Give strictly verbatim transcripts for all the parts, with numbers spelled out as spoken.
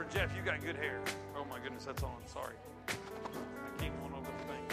Jeff, you got good hair. Oh my goodness, that's on. Sorry. I came on over the thing.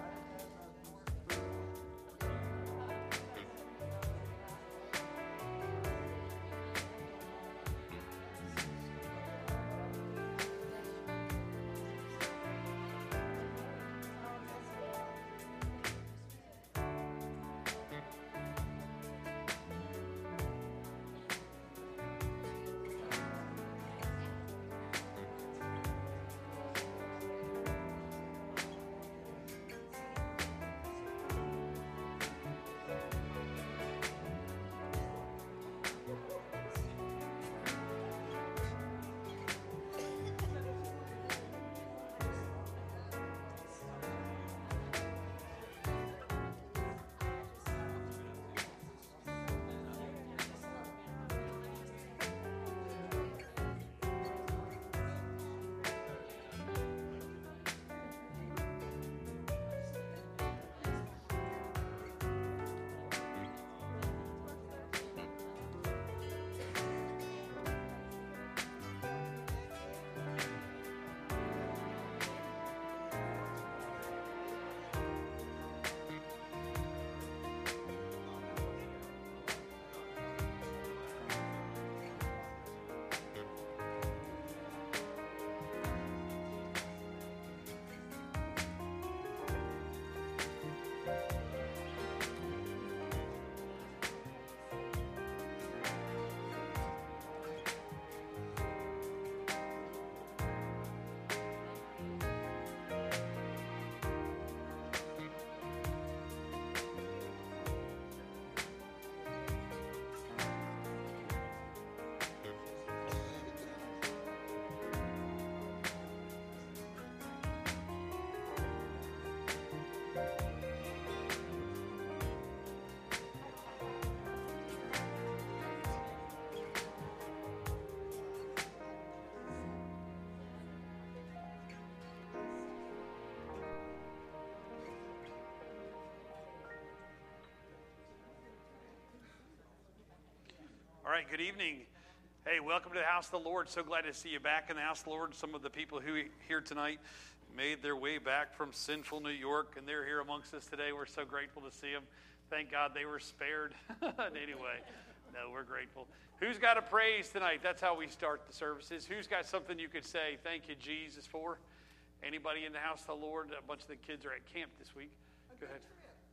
All right, good evening. Hey, welcome to the house of the Lord. So glad to see you back in the house of the Lord. Some of the people who here tonight made their way back from sinful New York, and they're here amongst us today. We're so grateful to see them. Thank God they were spared. Anyway, no, we're grateful. Who's got a praise tonight? That's how we start the services. Who's got something you could say, thank you, Jesus, for? Anybody in the house of the Lord? A bunch of the kids are at camp this week. Go ahead.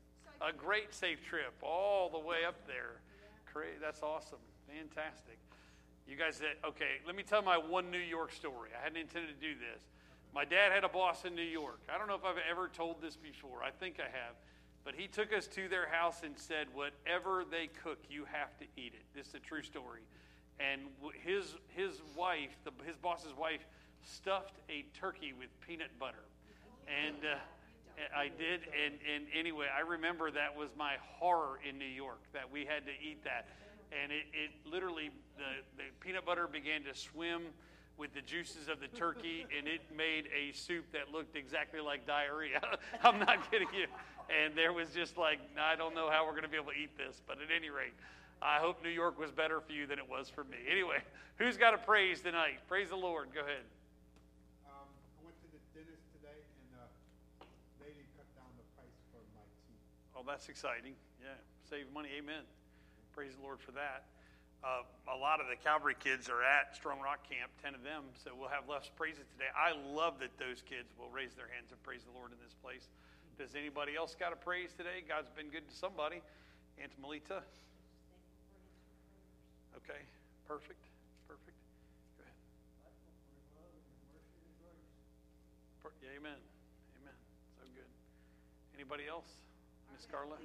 A great safe trip all the way up there. That's awesome. Fantastic. You guys, okay, let me tell my one New York story. I hadn't intended to do this. My dad had a boss in New York. I don't know if I've ever told this before. I think I have. But he took us to their house and said, whatever they cook, you have to eat it. This is a true story. And his his wife, the, his boss's wife, stuffed a turkey with peanut butter. And uh, I did. And, and anyway, I remember that was my horror in New York, that we had to eat that. And it, it literally, the, the peanut butter began to swim with the juices of the turkey, and it made a soup that looked exactly like diarrhea. I'm not kidding you. And there was just like, I don't know how we're going to be able to eat this. But at any rate, I hope New York was better for you than it was for me. Anyway, who's got a praise tonight? Praise the Lord. Go ahead. Um, I went to the dentist today, and the uh, lady cut down the price for my teeth. Oh, that's exciting. Yeah, save money. Amen. Praise the Lord for that. Uh, a lot of the Calvary kids are at Strong Rock Camp, ten of them, so we'll have less praises today. I love that those kids will raise their hands and praise the Lord in this place. Does anybody else got a praise today? God's been good to somebody. Aunt Melita? Okay, perfect, perfect. Go ahead. Per- yeah, amen, amen. So good. Anybody else? Miss Carla?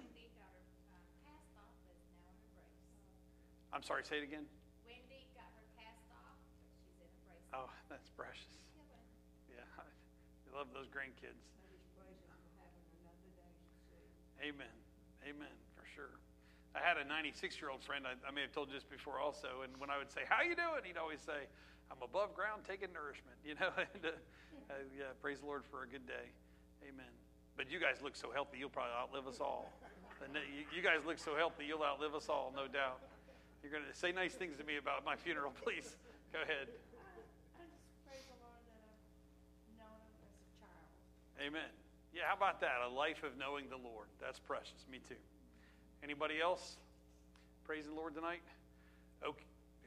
I'm sorry, say it again. Wendy got her cast off, but she's in a brace. Oh, that's precious. Yeah, I love those grandkids. Amen. Amen, for sure. I had a ninety-six-year-old friend, I, I may have told you this before also, and when I would say, how you doing? He'd always say, I'm above ground taking nourishment, you know. and, uh, uh, yeah, praise the Lord for a good day. Amen. But you guys look so healthy, you'll probably outlive us all. And you, you guys look so healthy, you'll outlive us all, no doubt. You're going to say nice things to me about my funeral, please. Go ahead. I just Amen. Yeah, how about that? A life of knowing the Lord. That's precious. Me too. Anybody else praising the Lord tonight? Okay.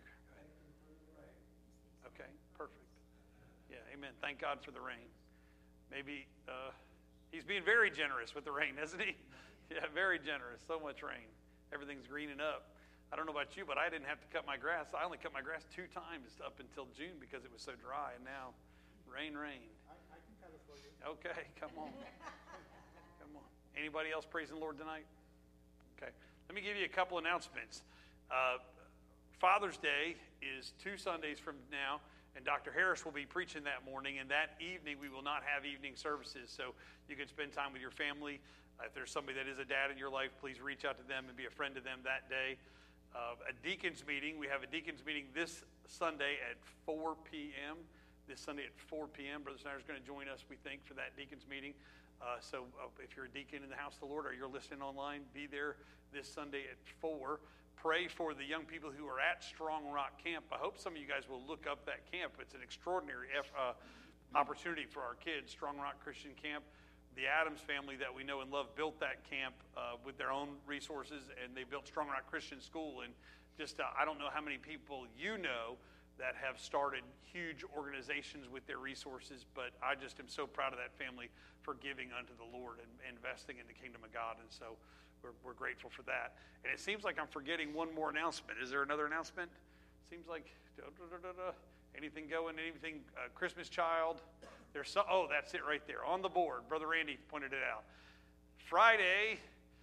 Okay, perfect. Yeah, amen. Thank God for the rain. Maybe uh, he's being very generous with the rain, isn't he? Yeah, very generous. So much rain. Everything's greening up. I don't know about you, but I didn't have to cut my grass. I only cut my grass two times up until June because it was so dry, and now rain, rain. I, I can cut it for you. Okay, come on. Come on. Anybody else praising the Lord tonight? Okay. Let me give you a couple announcements. Uh, Father's Day is two Sundays from now, and Doctor Harris will be preaching that morning, and that evening we will not have evening services, so you can spend time with your family. Uh, if there's somebody that is a dad in your life, please reach out to them and be a friend to them that day. Uh, a deacons meeting. We have a deacons meeting this Sunday at four p.m. This Sunday at four p.m. Brother Snyder's going to join us, we think, for that deacons meeting. Uh, so uh, if you're a deacon in the house of the Lord or you're listening online, be there this Sunday at four. Pray for the young people who are at Strong Rock Camp. I hope some of you guys will look up that camp. It's an extraordinary uh, opportunity for our kids, Strong Rock Christian Camp. The Adams family that we know and love built that camp uh, with their own resources, and they built Strong Rock Christian School. And just, uh, I don't know how many people you know that have started huge organizations with their resources, but I just am so proud of that family for giving unto the Lord and investing in the kingdom of God. And so we're, we're grateful for that. And it seems like I'm forgetting one more announcement. Is there another announcement? Seems like da, da, da, da, anything going, anything, uh, Christmas child. There's so, oh, that's it right there on the board. Brother Randy pointed it out. Friday,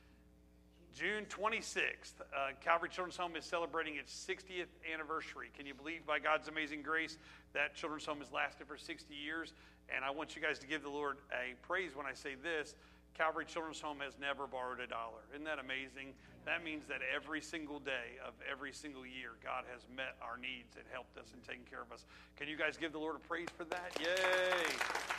June twenty-sixth, uh, Calvary Children's Home is celebrating its sixtieth anniversary. Can you believe, by God's amazing grace, that Children's Home has lasted for sixty years? And I want you guys to give the Lord a praise when I say this. Calvary Children's Home has never borrowed a dollar. Isn't that amazing? That means that every single day of every single year, God has met our needs and helped us and taken care of us. Can you guys give the Lord a praise for that? Yay!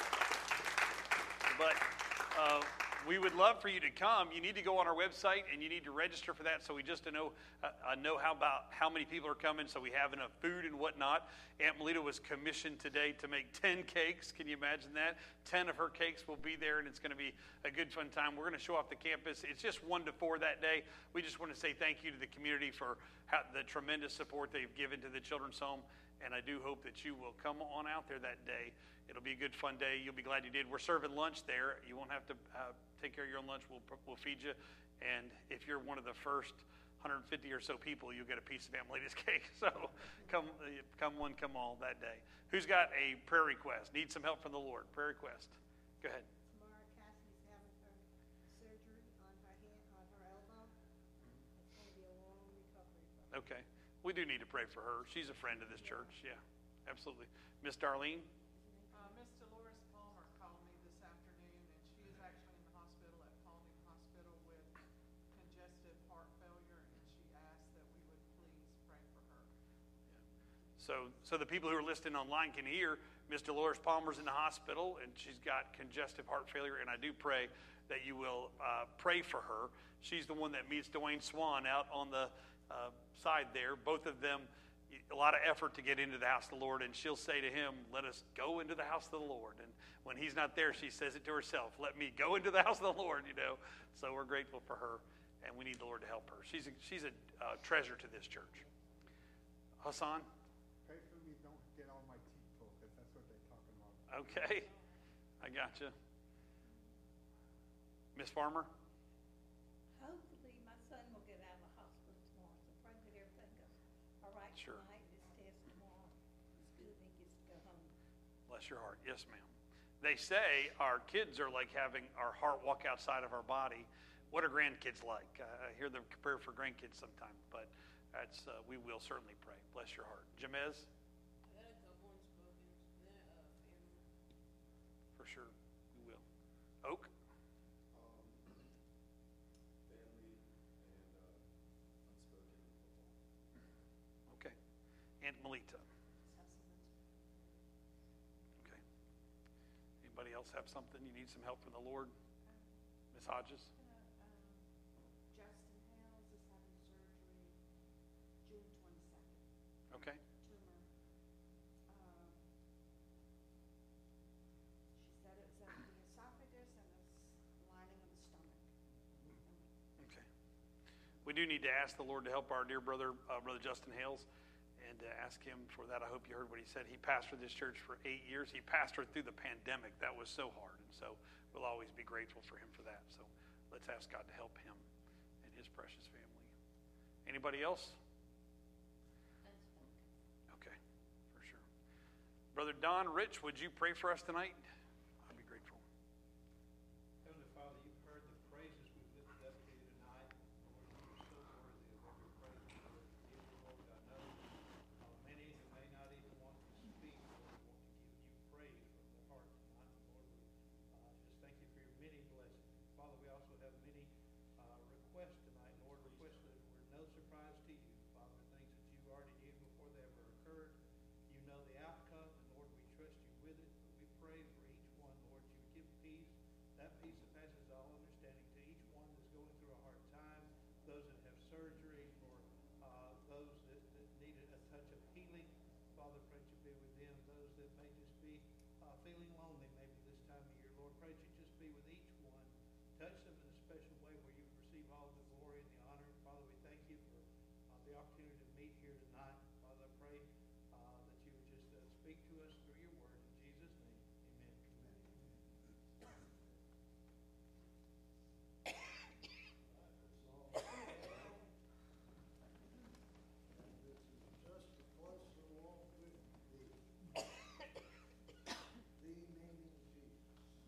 But uh, we would love for you to come. You need to go on our website and you need to register for that, so we just know uh, know how about how many people are coming, so we have enough food and whatnot. Aunt Melita was commissioned today to make ten cakes. Can you imagine that? ten of her cakes will be there, and it's going to be a good fun time. We're going to show off the campus. It's just one to four that day. We just want to say thank you to the community for how, the tremendous support they've given to the Children's Home, and I do hope that you will come on out there that day. It'll be a good, fun day. You'll be glad you did. We're serving lunch there. You won't have to uh, take care of your own lunch. We'll, we'll feed you. And if you're one of the first one hundred fifty or so people, you'll get a piece of Aunt Melita's cake. So come, come one, come all that day. Who's got a prayer request? Need some help from the Lord? Prayer request. Go ahead. Tomorrow, Cassie's having her surgery on her hand, on her elbow. It's going to be a long recovery for her. Okay. We do need to pray for her. She's a friend of this church. Yeah, absolutely. Miss Darlene? Uh, Miss Dolores Palmer called me this afternoon, and she is actually in the hospital at Paulding Hospital with congestive heart failure, and she asked that we would please pray for her. So, so the people who are listening online can hear Miss Dolores Palmer's in the hospital, and she's got congestive heart failure, and I do pray that you will uh, pray for her. She's the one that meets Dwayne Swan out on the uh, side there. Both of them, a lot of effort to get into the house of the Lord, and she'll say to him, let us go into the house of the Lord. And when he's not there, she says it to herself, let me go into the house of the Lord, you know. So we're grateful for her, and we need the Lord to help her. She's a, she's a uh, treasure to this church. Hassan? Pray for me, don't get all my teeth pulled, because that's what they're talking about. Okay, I gotcha. Miss Farmer? Hopefully, my son will get out of the hospital tomorrow, so pray that everything goes all right Sure. tonight, this test tomorrow. It's good and he gets to go home. Bless your heart. Yes, ma'am. They say our kids are like having our heart walk outside of our body. What are grandkids like? Uh, I hear them compared for grandkids sometimes, but that's uh, we will certainly pray. Bless your heart. Jamez? I had a couple unspoken. That uh, family. For sure, we will. Oak? Um, family and uh, unspoken football. Okay. Aunt Melita? Okay. Anybody else have something? You need some help from the Lord? Miss Hodges? Um, Justin Hales is having surgery June twenty-second, Okay. tumor. Um, she said it was at the esophagus we do need to ask the Lord to help our dear brother, uh, Brother Justin Hales, and to ask him for that. I hope you heard what he said. He pastored this church for eight years. He pastored through the pandemic. That was so hard, and so we'll always be grateful for him for that. So let's ask God to help him and his precious family. Anybody else? Okay, for sure. Brother Don Rich, would you pray for us tonight? I'd be grateful. Heavenly Father, you've heard the praises we've lifted up to you tonight. Lord, you are so worthy of every praise and glory to you, Lord. I know uh, many who may not even want to speak, Lord, want to give you praise from their heart tonight. Lord, we uh, just thank you for your many blessings. Father, we also have many uh, requests tonight, Lord, requests that were no surprise to you, Father, things that you already knew before they ever occurred. You know the outcome, and Lord, we trust you with it. But we pray for each one, Lord, you give peace, that peace that passes all understanding to each one that's going through a hard time, those that have surgery, or uh, those that, that need a touch of healing. Father, pray that you be with them. Those that may just be uh, feeling lonely maybe this time of year, Lord, pray that you just be with each one. Touch them in a special way where you receive all the glory and the honor. Father, we thank you for uh, the opportunity to meet here tonight. Father, I pray uh, that you would just uh, speak to us through your word. In Jesus' name, amen. Just a closer walk with thee. Thee meaning Jesus.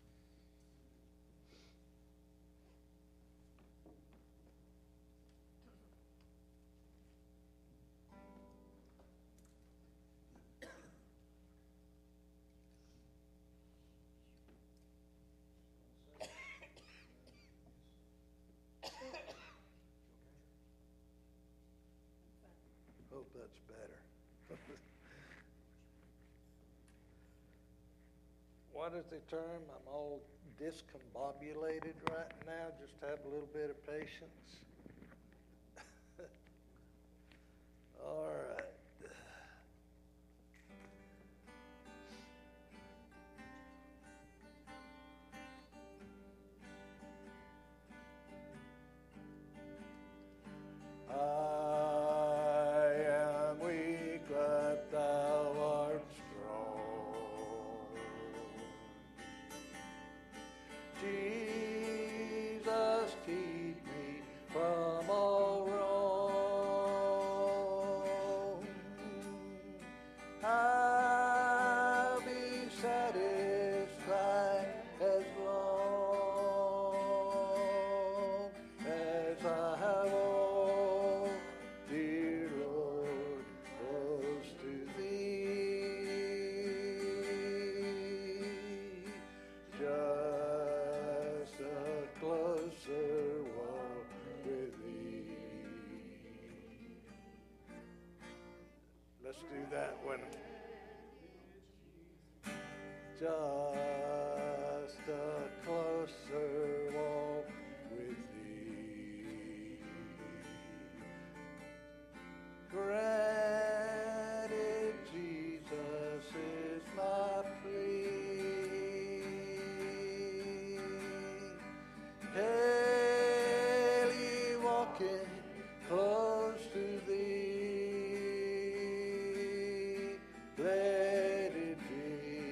Hope that's better. What is the term? I'm all discombobulated right now. Just have a little bit of patience. All right. I am weak, but thou art strong. Jesus, keep me from all wrong. I'll be satisfied as long as I walk, dear Lord, close to thee. Just a closer walk with thee. Let's do that one. Just a closer walk with thee. Granted, Jesus is my plea. Daily walking close to thee. Let it be,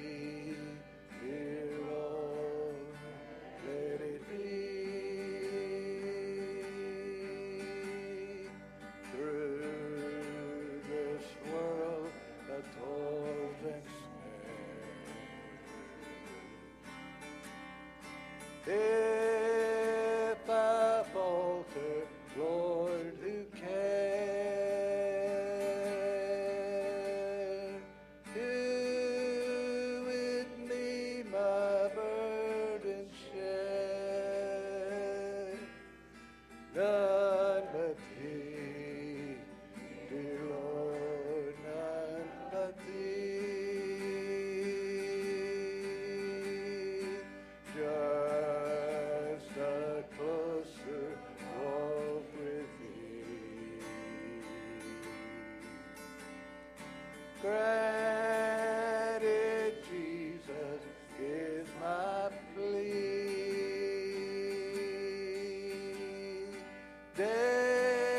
dear Lord, let it be. Through this world of toils and snares. If I falter, Lord, who can? Do with me my burden share. None but thee, dear Lord, none but thee. Just a closer walk with thee. Granted, Jesus is my plea. Day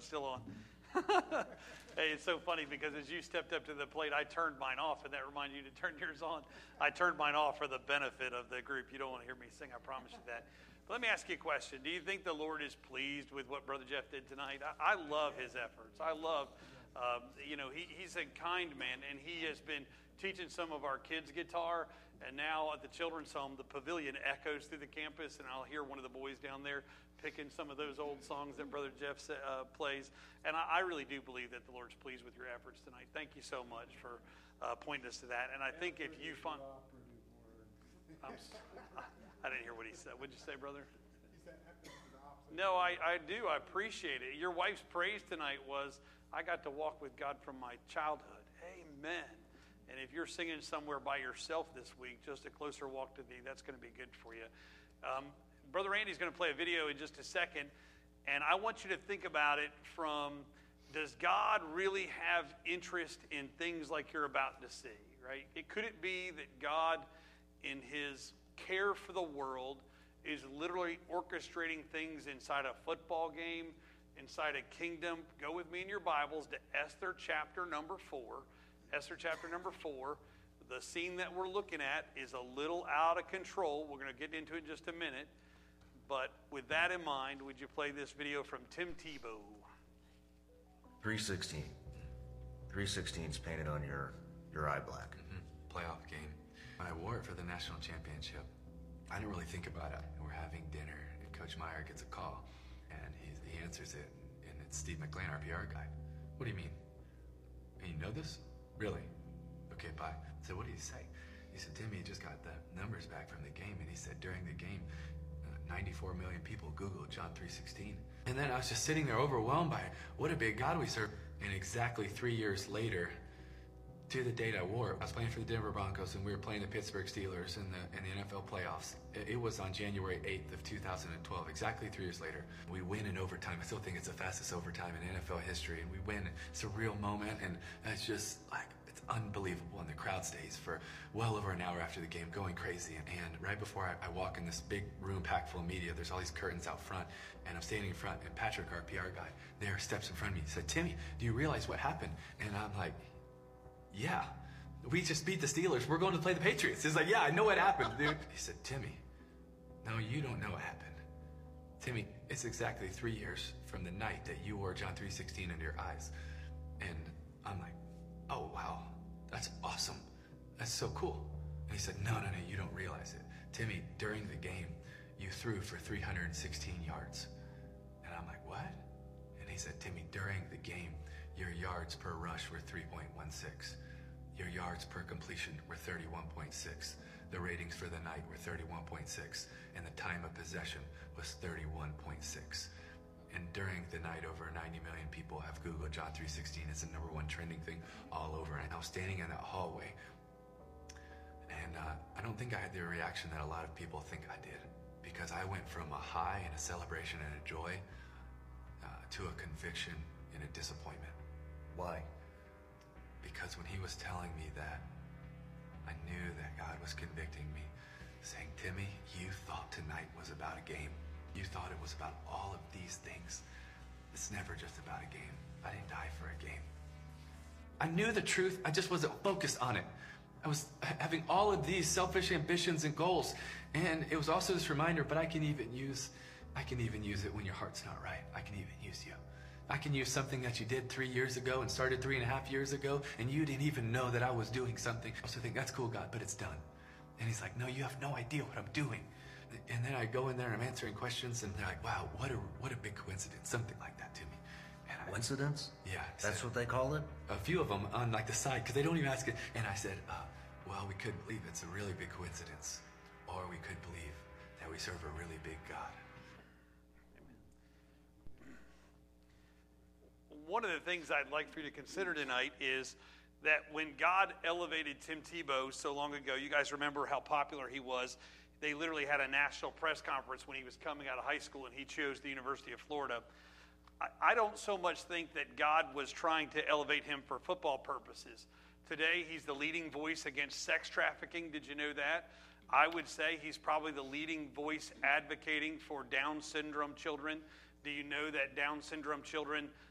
still on. Hey, it's so funny because as you stepped up to the plate, I turned mine off, and that reminded you to turn yours on. I turned mine off for the benefit of the group. You don't want to hear me sing, I promise you that. But let me ask you a question. Do you think the Lord is pleased with what Brother Jeff did tonight? I, I love his efforts. I love, um, you know, he, he's a kind man, and he has been teaching some of our kids guitar. And now at the children's home, the pavilion echoes through the campus, and I'll hear one of the boys down there picking some of those old songs that Brother Jeff uh, plays. And I, I really do believe that the Lord's pleased with your efforts tonight. Thank you so much for uh, pointing us to that. And I think if you find... I'm, I didn't hear what he said. What'd you say, brother? He said effort is the opposite. No, I, I do. I appreciate it. Your wife's praise tonight was, I got to walk with God from my childhood. Amen. And if you're singing somewhere by yourself this week, just a closer walk to thee, that's going to be good for you. Um, Brother Andy's going to play a video in just a second, and I want you to think about it from, does God really have interest in things like you're about to see, right? It could it be that God, in his care for the world, is literally orchestrating things inside a football game, inside a kingdom? Go with me in your Bibles to Esther chapter number four. Esther chapter number four. The scene that we're looking at is a little out of control. We're going to get into it in just a minute. But with that in mind, would you play this video from Tim Tebow? three sixteen. three sixteen is painted on your, your eye black. Mm-hmm. Playoff game. I wore it for the national championship. I didn't really think about it. We're having dinner, and Coach Meyer gets a call, and he, he answers it, and it's Steve McLean, our P R guy. What do you mean? And you know this? Really? Okay, bye. So what did he say? He said, Timmy just got the numbers back from the game, and he said during the game, uh, ninety-four million people Googled John three sixteen. And then I was just sitting there overwhelmed by what a big God we serve. And exactly three years later, to the date I wore it, I was playing for the Denver Broncos, and we were playing the Pittsburgh Steelers in the in the N F L playoffs. It, it was on January eighth of two thousand twelve, exactly three years later. We win in overtime. I still think it's the fastest overtime in N F L history, and we win. It's a real moment, and it's just like, it's unbelievable. And the crowd stays for well over an hour after the game, going crazy. And, and right before I, I walk in this big room packed full of media, there's all these curtains out front, and I'm standing in front, and Patrick, our P R guy, there steps in front of me. He said, Timmy, do you realize what happened? And I'm like, yeah. We just beat the Steelers. We're going to play the Patriots. He's like, yeah, I know what happened, dude. He said, Timmy, no, you don't know what happened. Timmy, it's exactly three years from the night that you wore John three sixteen under your eyes. And I'm like, oh, wow, that's awesome. That's so cool. And he said, no, no, no, you don't realize it. Timmy, during the game, you threw for three hundred sixteen yards. And I'm like, what? And he said, Timmy, during the game, your yards per rush were three point one six. Your yards per completion were thirty-one point six. The ratings for the night were thirty-one point six. And the time of possession was thirty-one point six. And during the night, over ninety million people have Googled John three sixteen. It's the number one trending thing all over. And I was standing in that hallway. And uh, I don't think I had the reaction that a lot of people think I did. Because I went from a high and a celebration and a joy uh, to a conviction and a disappointment. Why? Because when he was telling me that, I knew that God was convicting me, saying, Timmy, you thought tonight was about a game. You thought it was about all of these things. It's never just about a game. I didn't die for a game. I knew the truth. I just wasn't focused on it. I was having all of these selfish ambitions and goals. And it was also this reminder, but I can even use, I can even use it when your heart's not right. I can even use you. I can use something that you did three years ago and started three and a half years ago, and you didn't even know that I was doing something. I also think, that's cool, God, but it's done. And he's like, no, you have no idea what I'm doing. And then I go in there and I'm answering questions, and they're like, wow, what a what a big coincidence. Something like that to me. And I, Coincidence? Yeah. That's said, what they call it? A few of them on like the side, because they don't even ask it. And I said, uh, well, we could believe it's a really big coincidence, or we could believe that we serve a really big God. One of the things I'd like for you to consider tonight is that when God elevated Tim Tebow so long ago, you guys remember how popular he was. They literally had a national press conference when he was coming out of high school, and he chose the University of Florida. I, I don't so much think that God was trying to elevate him for football purposes. Today, he's the leading voice against sex trafficking. Did you know that? I would say he's probably the leading voice advocating for Down syndrome children. Do you know that Down syndrome children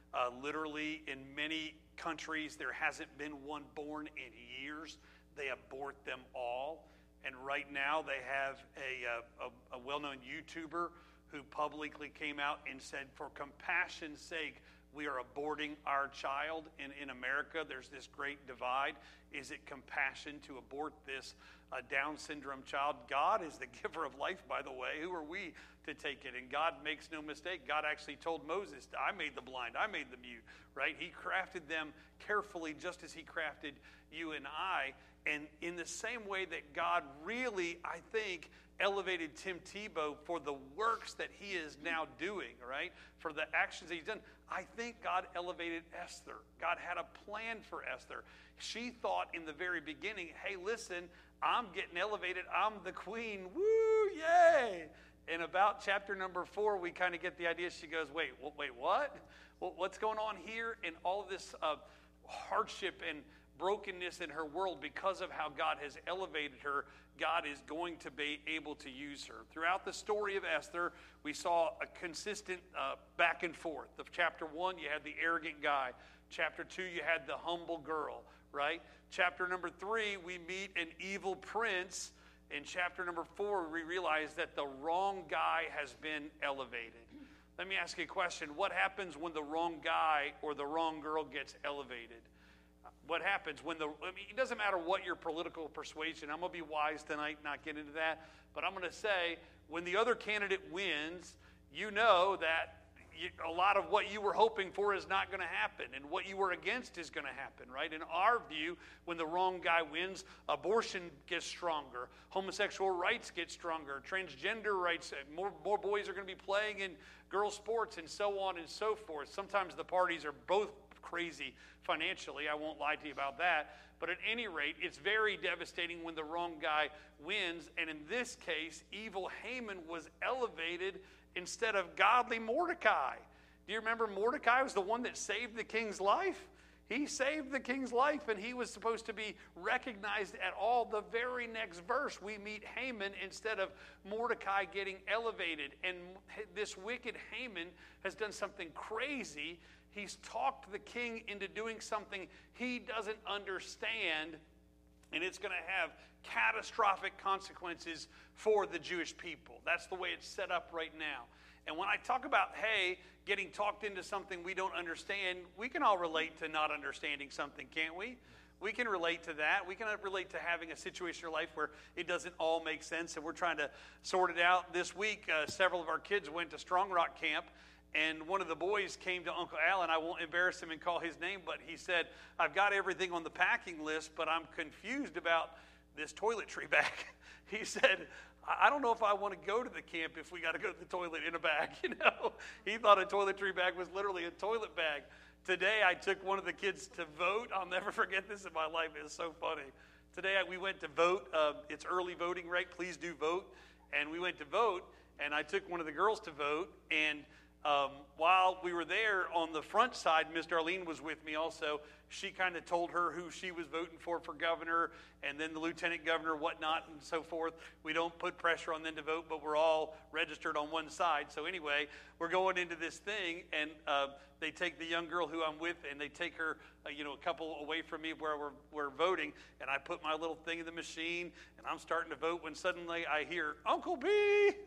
Uh, literally, in many countries, there hasn't been one born in years. They abort them all. And right now, they have a, a, a well-known YouTuber who publicly came out and said, for compassion's sake, we are aborting our child. In, in America, there's this great divide. Is it compassion to abort this uh, Down syndrome child? God is the giver of life, by the way. Who are we to take it? And God makes no mistake. God actually told Moses, I made the blind, I made the mute, right? He crafted them carefully just as he crafted you and I. And in the same way that God really, I think, elevated Tim Tebow for the works that he is now doing, right? For the actions that he's done. I think God elevated Esther. God had a plan for Esther. She thought in the very beginning, hey, listen, I'm getting elevated. I'm the queen. Woo, yay. And about chapter number four, we kind of get the idea. She goes, wait, wait, what? Well, what's going on here? And all of this uh, hardship and brokenness in her world because of how God has elevated her, God is going to be able to use her. Throughout the story of Esther, we saw a consistent uh, back and forth. Of chapter one, you had the arrogant guy. Chapter two, you had the humble girl, right? Chapter number three, we meet an evil prince. In chapter number four, we realize that the wrong guy has been elevated. Let me ask you a question. What happens when the wrong guy or the wrong girl gets elevated? What happens when the, I mean, it doesn't matter what your political persuasion, I'm going to be wise tonight, not get into that, but I'm going to say, when the other candidate wins, you know that you, a lot of what you were hoping for is not going to happen, and what you were against is going to happen, right? In our view, when the wrong guy wins, abortion gets stronger, homosexual rights get stronger, transgender rights, more, more boys are going to be playing in girls' sports, and so on and so forth. Sometimes the parties are both crazy financially. I won't lie to you about that. But at any rate, it's very devastating when the wrong guy wins. And in this case, evil Haman was elevated instead of godly Mordecai. Do you remember Mordecai was the one that saved the king's life? He saved the king's life, and he was supposed to be recognized at all. The very next verse, we meet Haman instead of Mordecai getting elevated. And this wicked Haman has done something crazy. He's talked the king into doing something he doesn't understand, and it's going to have catastrophic consequences for the Jewish people. That's the way it's set up right now. And when I talk about, hey, getting talked into something we don't understand, we can all relate to not understanding something, can't we? We can relate to that. We can relate to having a situation in your life where it doesn't all make sense, and we're trying to sort it out. This week, uh, several of our kids went to Strong Rock Camp, and one of the boys came to Uncle Alan. I won't embarrass him and call his name, but he said, I've got everything on the packing list, but I'm confused about this toiletry bag. He said, I don't know if I want to go to the camp if we got to go to the toilet in a bag. You know, he thought a toiletry bag was literally a toilet bag. Today, I took one of the kids to vote. I'll never forget this in my life. It was so funny. Today, we went to vote. Uh, it's early voting, right? Please do vote. And we went to vote, and I took one of the girls to vote, and Um, while we were there on the front side, Miss Darlene was with me also. She kind of told her who she was voting for for governor, and then the lieutenant governor, whatnot, and so forth. We don't put pressure on them to vote, but we're all registered on one side. So anyway, we're going into this thing, and uh, they take the young girl who I'm with, and they take her, uh, you know, a couple away from me where we're, we're voting, and I put my little thing in the machine, and I'm starting to vote when suddenly I hear, Uncle B!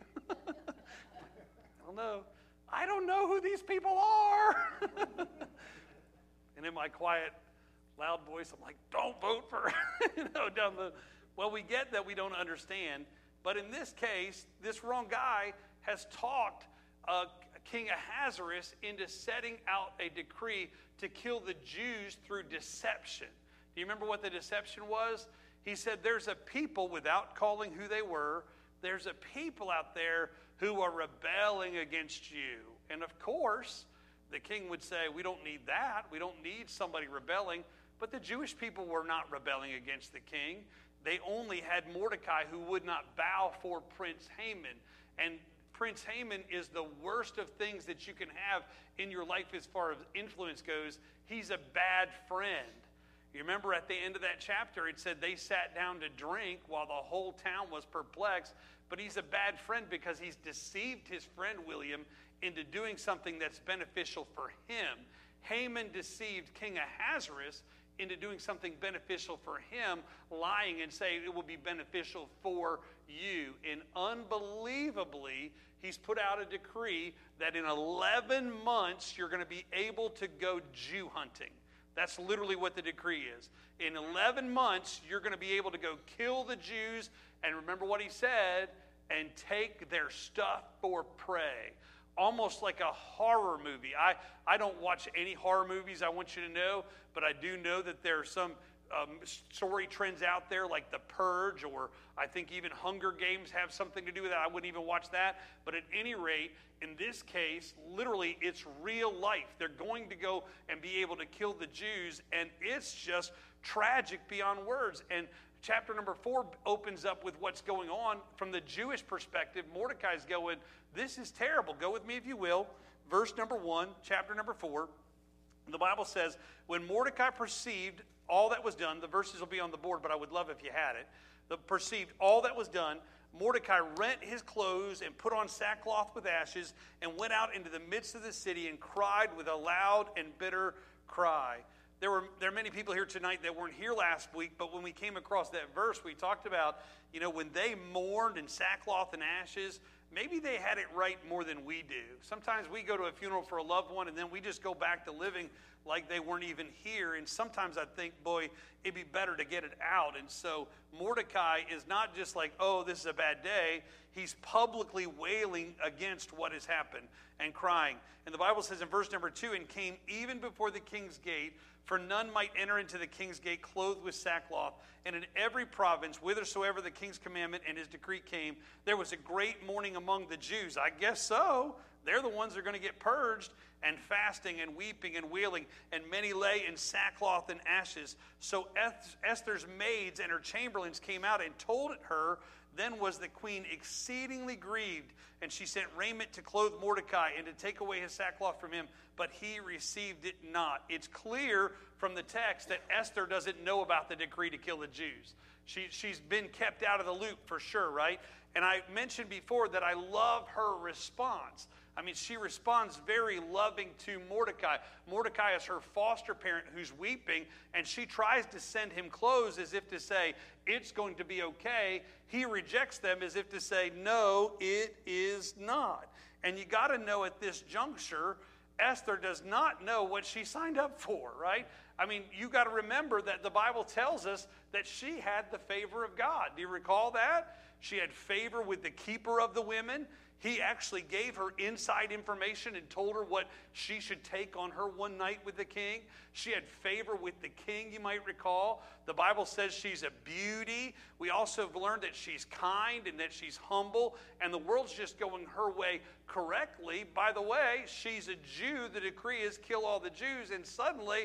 I don't know. I don't know who these people are. And in my quiet, loud voice, I'm like, don't vote for, you know, down the, well, we get that we don't understand. But in this case, this wrong guy has talked uh, King Ahasuerus into setting out a decree to kill the Jews through deception. Do you remember what the deception was? He said, there's a people, without calling who they were, there's a people out there who are rebelling against you. And of course, the king would say, we don't need that. We don't need somebody rebelling. But the Jewish people were not rebelling against the king. They only had Mordecai, who would not bow for Prince Haman. And Prince Haman is the worst of things that you can have in your life as far as influence goes. He's a bad friend. You remember at the end of that chapter, it said they sat down to drink while the whole town was perplexed. But he's a bad friend because he's deceived his friend William into doing something that's beneficial for him. Haman deceived King Ahasuerus into doing something beneficial for him, lying and saying it will be beneficial for you. And unbelievably, he's put out a decree that in eleven months you're going to be able to go Jew hunting. That's literally what the decree is. In eleven months, you're going to be able to go kill the Jews, and remember what he said, and take their stuff for prey. Almost like a horror movie. I, I don't watch any horror movies, I want you to know, but I do know that there are some um, story trends out there like The Purge, or I think even Hunger Games have something to do with that. I wouldn't even watch that. But at any rate, in this case, literally, it's real life. They're going to go and be able to kill the Jews, and it's just tragic beyond words. And chapter number four opens up with what's going on from the Jewish perspective. Mordecai's going, this is terrible. Go with me if you will. Verse number one, chapter number four. The Bible says, when Mordecai perceived all that was done, the verses will be on the board, but I would love if you had it. The perceived all that was done, Mordecai rent his clothes and put on sackcloth with ashes and went out into the midst of the city and cried with a loud and bitter cry. There were there are many people here tonight that weren't here last week, but when we came across that verse, we talked about, you know, when they mourned in sackcloth and ashes, maybe they had it right more than we do. Sometimes we go to a funeral for a loved one, and then we just go back to living like they weren't even here. And sometimes I think, boy, it'd be better to get it out. And so Mordecai is not just like, oh, this is a bad day. He's publicly wailing against what has happened and crying. And the Bible says in verse number two, and came even before the king's gate, for none might enter into the king's gate clothed with sackcloth. And in every province, whithersoever the king's commandment and his decree came, there was a great mourning among the Jews. I guess so. They're the ones that are going to get purged, and fasting and weeping and wailing, and many lay in sackcloth and ashes. So Esther's maids and her chamberlains came out and told her. Then was the queen exceedingly grieved, and she sent raiment to clothe Mordecai and to take away his sackcloth from him, but he received it not. It's clear from the text that Esther doesn't know about the decree to kill the Jews. She, she's been kept out of the loop for sure, right? And I mentioned before that I love her response. I mean, she responds very loving to Mordecai. Mordecai is her foster parent who's weeping, and she tries to send him clothes as if to say, it's going to be okay. He rejects them as if to say, no, it is not. And you got to know at this juncture, Esther does not know what she signed up for, right? I mean, you got to remember that the Bible tells us that she had the favor of God. Do you recall that? She had favor with the keeper of the women. He actually gave her inside information and told her what she should take on her one night with the king. She had favor with the king, you might recall. The Bible says she's a beauty. We also have learned that she's kind and that she's humble, and the world's just going her way correctly. By the way, she's a Jew. The decree is kill all the Jews, and suddenly,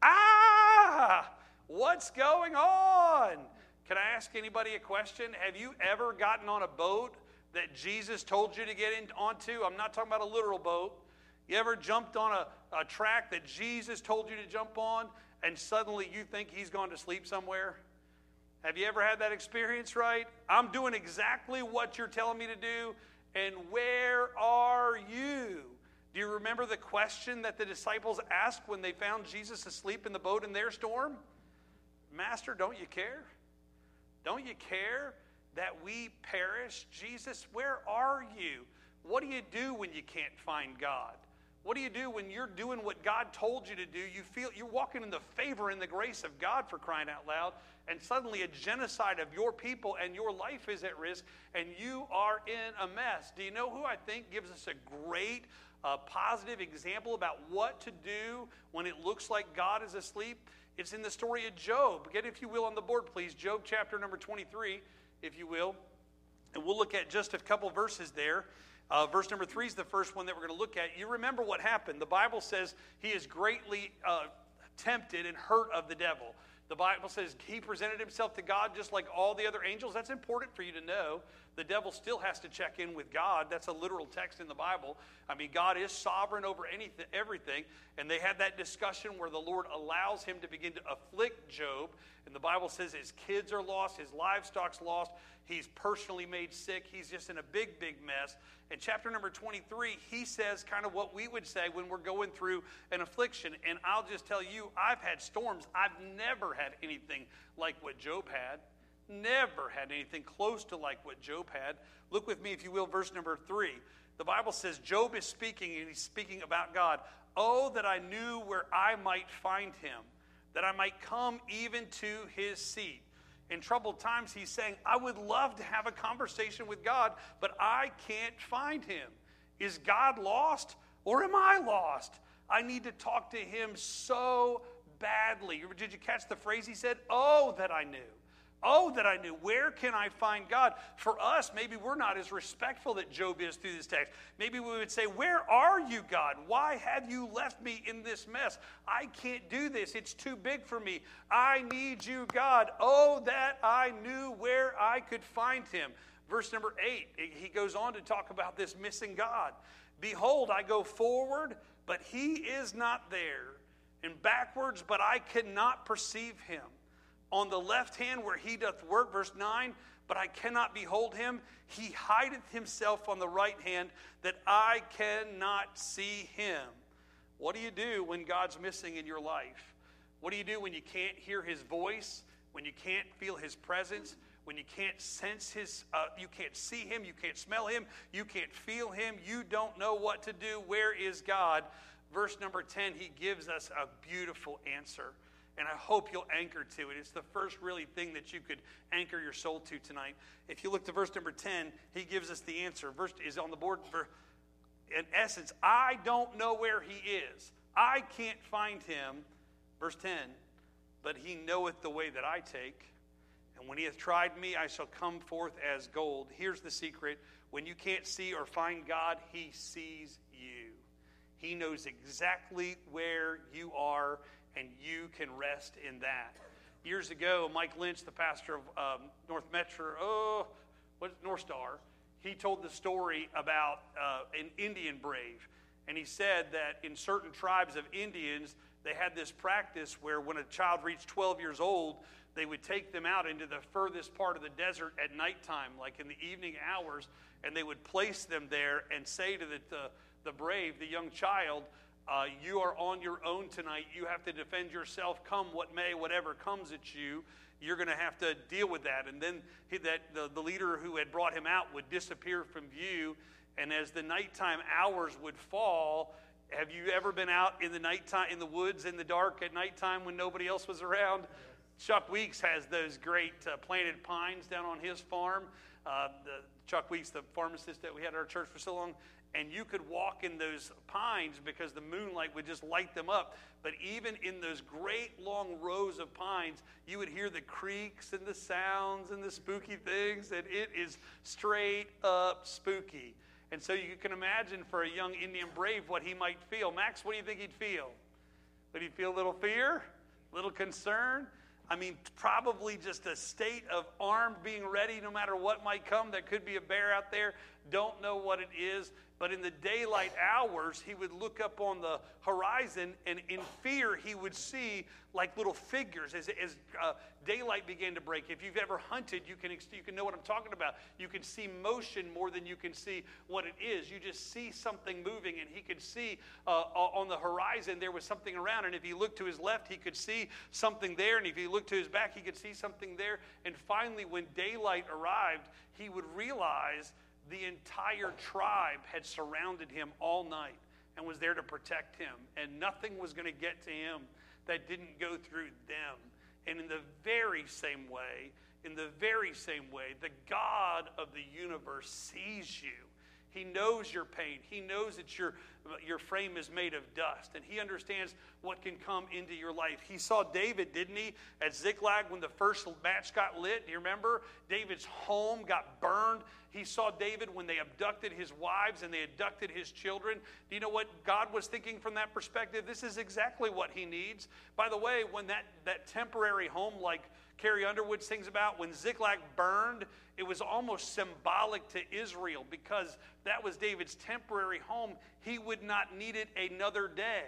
ah, what's going on? Can I ask anybody a question? Have you ever gotten on a boat that Jesus told you to get in, onto? I'm not talking about a literal boat. You ever jumped on a, a track that Jesus told you to jump on, and suddenly you think he's gone to sleep somewhere? Have you ever had that experience, right? I'm doing exactly what you're telling me to do, and where are you? Do you remember the question that the disciples asked when they found Jesus asleep in the boat in their storm? Master, don't you care? Don't you care that we perish? Jesus, where are you? What do you do when you can't find God? What do you do when you're doing what God told you to do? You feel you're walking in the favor and the grace of God, for crying out loud, and suddenly a genocide of your people and your life is at risk, and you are in a mess. Do you know who I think gives us a great uh, positive example about what to do when it looks like God is asleep? It's in the story of Job. Get, if you will, on the board, please. Job chapter number twenty-three, if you will. And we'll look at just a couple verses there. Uh, verse number three is the first one that we're going to look at. You remember what happened. The Bible says he is greatly uh, tempted and hurt of the devil. The Bible says he presented himself to God just like all the other angels. That's important for you to know. The devil still has to check in with God. That's a literal text in the Bible. I mean, God is sovereign over anything, everything. And they had that discussion where the Lord allows him to begin to afflict Job. And the Bible says his kids are lost, his livestock's lost. He's personally made sick. He's just in a big, big mess. In chapter number twenty-three, he says kind of what we would say when we're going through an affliction. And I'll just tell you, I've had storms. I've never had anything like what Job had. Never had anything close to like what Job had. Look with me, if you will, verse number three. The Bible says Job is speaking, and he's speaking about God. Oh, that I knew where I might find him, that I might come even to his seat. In troubled times, he's saying, I would love to have a conversation with God, but I can't find him. Is God lost, or am I lost? I need to talk to him so badly. Did you catch the phrase he said? Oh, that I knew. Oh, that I knew. Where can I find God? For us, maybe we're not as respectful that Job is through this text. Maybe we would say, where are you, God? Why have you left me in this mess? I can't do this. It's too big for me. I need you, God. Oh, that I knew where I could find him. Verse number eight, he goes on to talk about this missing God. Behold, I go forward, but he is not there, and backwards, but I cannot perceive him. On the left hand where he doth work, verse nine, but I cannot behold him. He hideth himself on the right hand, that I cannot see him. What do you do when God's missing in your life? What do you do when you can't hear his voice, when you can't feel his presence, when you can't sense his, uh, you can't see him, you can't smell him, you can't feel him, you don't know what to do? Where is God? Verse number ten, he gives us a beautiful answer. And I hope you'll anchor to it. It's the first really thing that you could anchor your soul to tonight. If you look to verse number ten, he gives us the answer. Verse is on the board. For, in essence, I don't know where he is. I can't find him. Verse ten, but he knoweth the way that I take. And when he hath tried me, I shall come forth as gold. Here's the secret. When you can't see or find God, he sees you. He knows exactly where you are, and you can rest in that. Years ago, Mike Lynch, the pastor of um, North Metro, oh, what's North Star, he told the story about uh, an Indian brave. And he said that in certain tribes of Indians, they had this practice where when a child reached twelve years old, they would take them out into the furthest part of the desert at nighttime, like in the evening hours, and they would place them there and say to the, the, the brave, the young child, Uh, you are on your own tonight. You have to defend yourself. Come what may, whatever comes at you, you're going to have to deal with that. And then he, that the, the leader who had brought him out would disappear from view. And as the nighttime hours would fall, have you ever been out in the nighttime, in the woods, in the dark at nighttime when nobody else was around? Chuck Weeks has those great uh, planted pines down on his farm. Uh, the, Chuck Weeks, the pharmacist that we had at our church for so long. And you could walk in those pines because the moonlight would just light them up. But even in those great long rows of pines, you would hear the creaks and the sounds and the spooky things. And it is straight up spooky. And so you can imagine for a young Indian brave what he might feel. Max, what do you think he'd feel? Would he feel a little fear? A little concern? I mean, probably just a state of armed, being ready no matter what might come. There could be a bear out there. Don't know what it is. But in the daylight hours, he would look up on the horizon, and in fear, he would see like little figures as, as uh, daylight began to break. If you've ever hunted, you can, you can know what I'm talking about. You can see motion more than you can see what it is. You just see something moving, and he could see uh, on the horizon there was something around. And if he looked to his left, he could see something there. And if he looked to his back, he could see something there. And finally, when daylight arrived, he would realize the entire tribe had surrounded him all night and was there to protect him. And nothing was going to get to him that didn't go through them. And in the very same way, in the very same way, the God of the universe sees you. He knows your pain. He knows that your, your frame is made of dust. And he understands what can come into your life. He saw David, didn't he, at Ziklag when the first match got lit. Do you remember? David's home got burned. He saw David when they abducted his wives and they abducted his children. Do you know what God was thinking from that perspective? This is exactly what he needs. By the way, when that, that temporary home, like Carrie Underwood sings about, when Ziklag burned, it was almost symbolic to Israel because that was David's temporary home. He would not need it another day.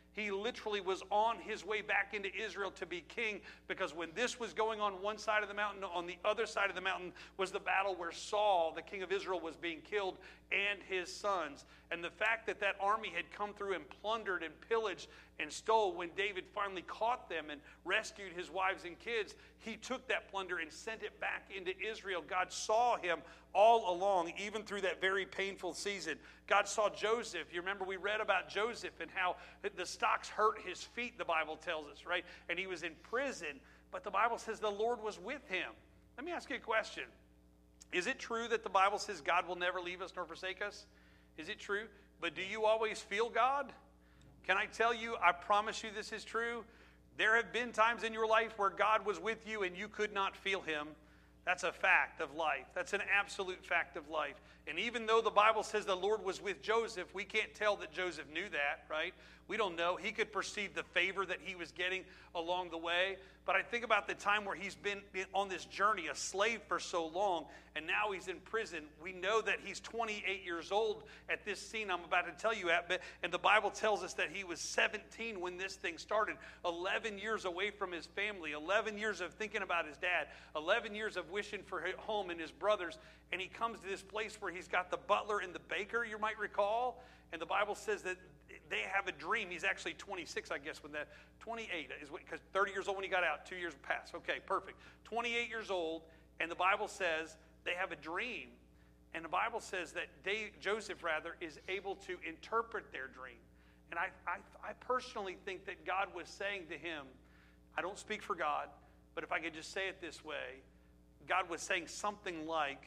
He literally was on his way back into Israel to be king, because when this was going on one side of the mountain, on the other side of the mountain was the battle where Saul, the king of Israel, was being killed, and his sons. And the fact that that army had come through and plundered and pillaged and stole, when David finally caught them and rescued his wives and kids, he took that plunder and sent it back into Israel. God saw him all along, even through that very painful season. God saw Joseph. You remember we read about Joseph and how the stocks hurt his feet, the Bible tells us, right? And he was in prison, but the Bible says the Lord was with him. Let me ask you a question. Is it true that the Bible says God will never leave us nor forsake us? Is it true? But do you always feel God? Can I tell you, I promise you this is true. There have been times in your life where God was with you and you could not feel him. That's a fact of life. That's an absolute fact of life. And even though the Bible says the Lord was with Joseph, we can't tell that Joseph knew that, right? We don't know. He could perceive the favor that he was getting along the way. But I think about the time where he's been on this journey, a slave for so long, and now he's in prison. We know that he's twenty-eight years old at this scene I'm about to tell you at. But, and the Bible tells us that he was seventeen when this thing started. eleven years away from his family. eleven years of thinking about his dad. eleven years of wishing for home and his brothers. And he comes to this place where he's got the butler and the baker, you might recall. And the Bible says that they have a dream. He's actually twenty-six, I guess, when that, twenty-eight, is because thirty years old when he got out, two years passed. Okay, perfect. twenty-eight years old, and the Bible says they have a dream. And the Bible says that Dave, Joseph, rather, is able to interpret their dream. And I, I, I personally think that God was saying to him, I don't speak for God, but if I could just say it this way, God was saying something like,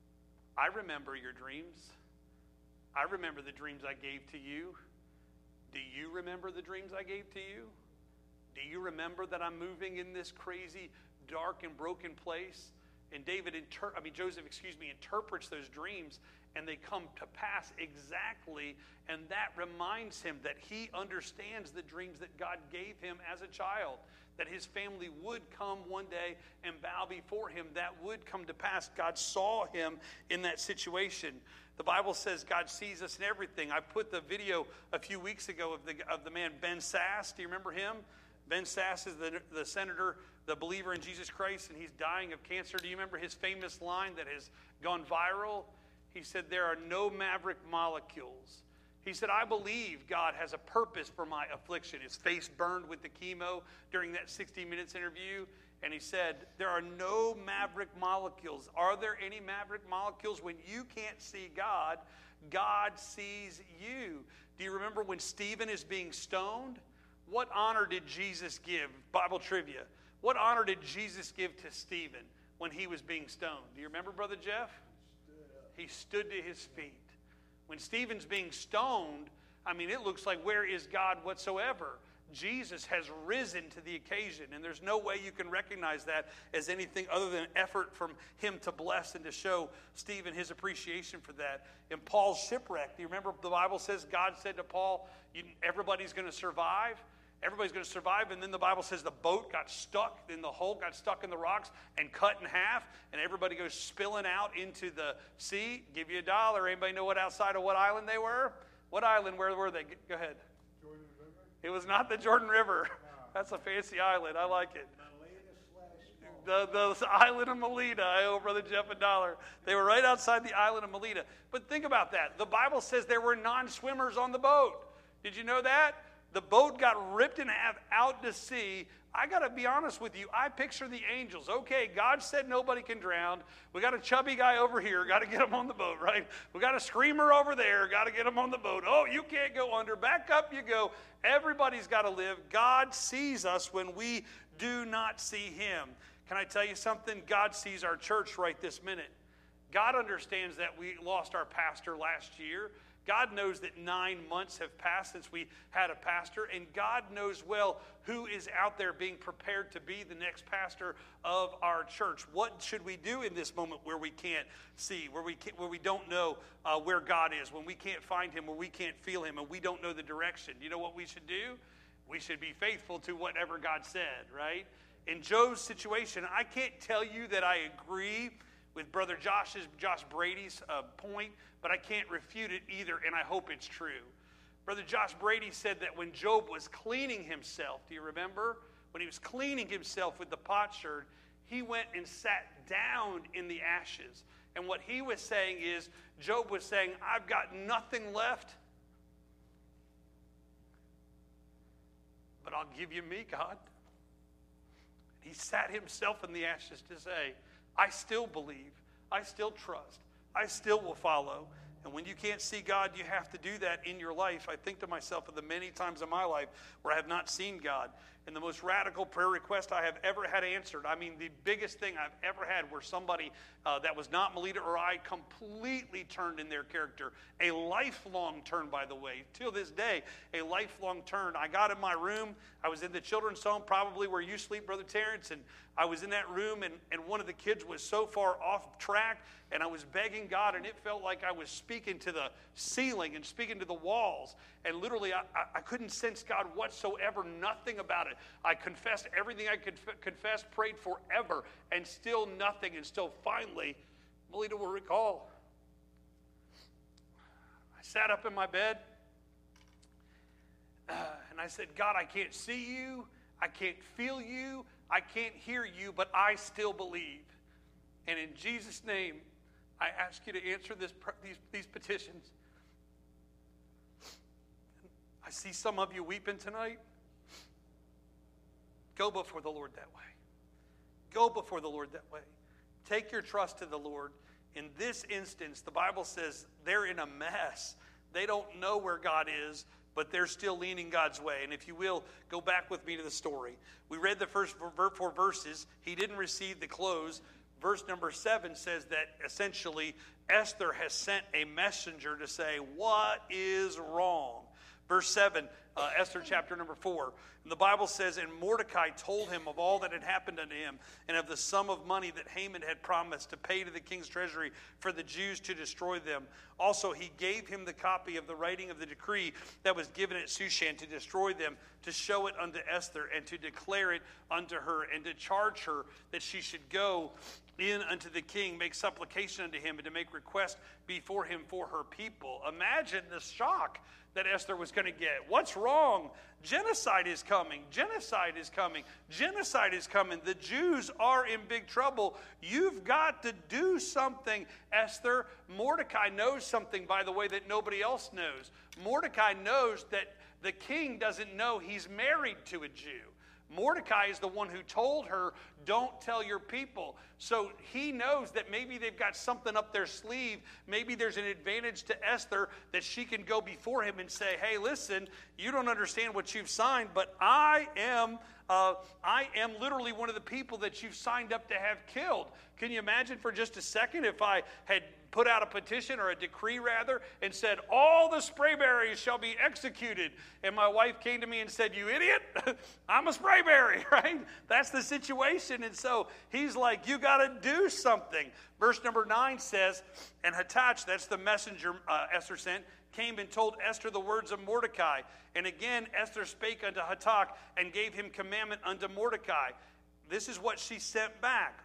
I remember your dreams. I remember the dreams I gave to you. Do you remember the dreams I gave to you? Do you remember that I'm moving in this crazy, dark, and broken place? And David, inter- I mean Joseph, excuse me, interprets those dreams, and they come to pass exactly. And that reminds him that he understands the dreams that God gave him as a child, that his family would come one day and bow before him. That would come to pass. God saw him in that situation. The Bible says God sees us in everything. I put the video a few weeks ago of the of the man Ben Sasse. Do you remember him? Ben Sasse is the, the senator, the believer in Jesus Christ, and he's dying of cancer. Do you remember his famous line that has gone viral? He said, there are no maverick molecules. He said, I believe God has a purpose for my affliction. His face burned with the chemo during that sixty minutes interview. And he said, there are no maverick molecules. Are there any maverick molecules? When you can't see God, God sees you. Do you remember when Stephen is being stoned? What honor did Jesus give? Bible trivia. What honor did Jesus give to Stephen when he was being stoned? Do you remember, Brother Jeff? He stood to his feet. When Stephen's being stoned, I mean, it looks like where is God whatsoever? Jesus has risen to the occasion, and there's no way you can recognize that as anything other than effort from him to bless and to show Stephen his appreciation for that. In Paul's shipwreck, do you remember the Bible says God said to Paul, you, everybody's going to survive? Everybody's going to survive, and then the Bible says the boat got stuck in the hole, got stuck in the rocks and cut in half, and everybody goes spilling out into the sea. Give you a dollar. Anybody know what outside of what island they were? What island? Where were they? Go ahead. Jordan River? It was not the Jordan River. That's a fancy island. I like it. The, the island of Melita. I owe Brother Jeff a dollar. They were right outside the island of Melita. But think about that. The Bible says there were non-swimmers on the boat. Did you know that? The boat got ripped in half out to sea. I got to be honest with you. I picture the angels. Okay, God said nobody can drown. We got a chubby guy over here. Got to get him on the boat, right? We got a screamer over there. Got to get him on the boat. Oh, you can't go under. Back up you go. Everybody's got to live. God sees us when we do not see him. Can I tell you something? God sees our church right this minute. God understands that we lost our pastor last year. God knows that nine months have passed since we had a pastor, and God knows well who is out there being prepared to be the next pastor of our church. What should we do in this moment where we can't see, where we can't, where we don't know uh, where God is, when we can't find him, where we can't feel him, and we don't know the direction? You know what we should do? We should be faithful to whatever God said, right? In Joe's situation, I can't tell you that I agree with Brother Josh's, Josh Brady's uh, point, but I can't refute it either, and I hope it's true. Brother Josh Brady said that when Job was cleaning himself, do you remember? When he was cleaning himself with the potsherd, he went and sat down in the ashes. And what he was saying is, Job was saying, I've got nothing left, but I'll give you me, God. He sat himself in the ashes to say, I still believe, I still trust, I still will follow. And when you can't see God, you have to do that in your life. I think to myself of the many times in my life where I have not seen God. And the most radical prayer request I have ever had answered, I mean, the biggest thing I've ever had where somebody uh, that was not Melita or I completely turned in their character. A lifelong turn, by the way. Till this day, a lifelong turn. I got in my room. I was in the children's home, probably where you sleep, Brother Terrence, and I was in that room, and, and one of the kids was so far off track, and I was begging God, and it felt like I was speaking to the ceiling and speaking to the walls, and literally I, I, I couldn't sense God whatsoever, nothing about it. I confessed everything I could f- confess, prayed forever, and still nothing, and still finally, Melita will recall, I sat up in my bed, uh, and I said, God, I can't see you, I can't feel you, I can't hear you, but I still believe. And in Jesus' name, I ask you to answer this, these, these petitions. I see some of you weeping tonight. Go before the Lord that way. Go before the Lord that way. Take your trust to the Lord. In this instance, the Bible says they're in a mess. They don't know where God is, but they're still leaning God's way. And if you will, go back with me to the story. We read the first four verses. He didn't receive the clothes. Verse number seven says that essentially Esther has sent a messenger to say, what is wrong? Verse seven, uh, Esther chapter number four. And the Bible says, and Mordecai told him of all that had happened unto him, and of the sum of money that Haman had promised to pay to the king's treasury for the Jews to destroy them. Also, he gave him the copy of the writing of the decree that was given at Shushan to destroy them, to show it unto Esther, and to declare it unto her, and to charge her that she should go in unto the king, make supplication unto him, and to make request before him for her people. Imagine the shock that Esther was going to get. What's wrong? Genocide is coming. Genocide is coming. Genocide is coming. The Jews are in big trouble. You've got to do something, Esther. Mordecai knows something, by the way, that nobody else knows. Mordecai knows that the king doesn't know he's married to a Jew. Mordecai is the one who told her, don't tell your people. So he knows that maybe they've got something up their sleeve. Maybe there's an advantage to Esther that she can go before him and say, hey, listen, you don't understand what you've signed, but I am uh, I am literally one of the people that you've signed up to have killed. Can you imagine for just a second if I had put out a petition, or a decree rather, and said, all the Sprayberrys shall be executed. And my wife came to me and said, you idiot, I'm a Sprayberry, right? That's the situation. And so he's like, you got to do something. Verse number nine says, and Hathach, that's the messenger uh, Esther sent, came and told Esther the words of Mordecai. And again, Esther spake unto Hathach and gave him commandment unto Mordecai. This is what she sent back.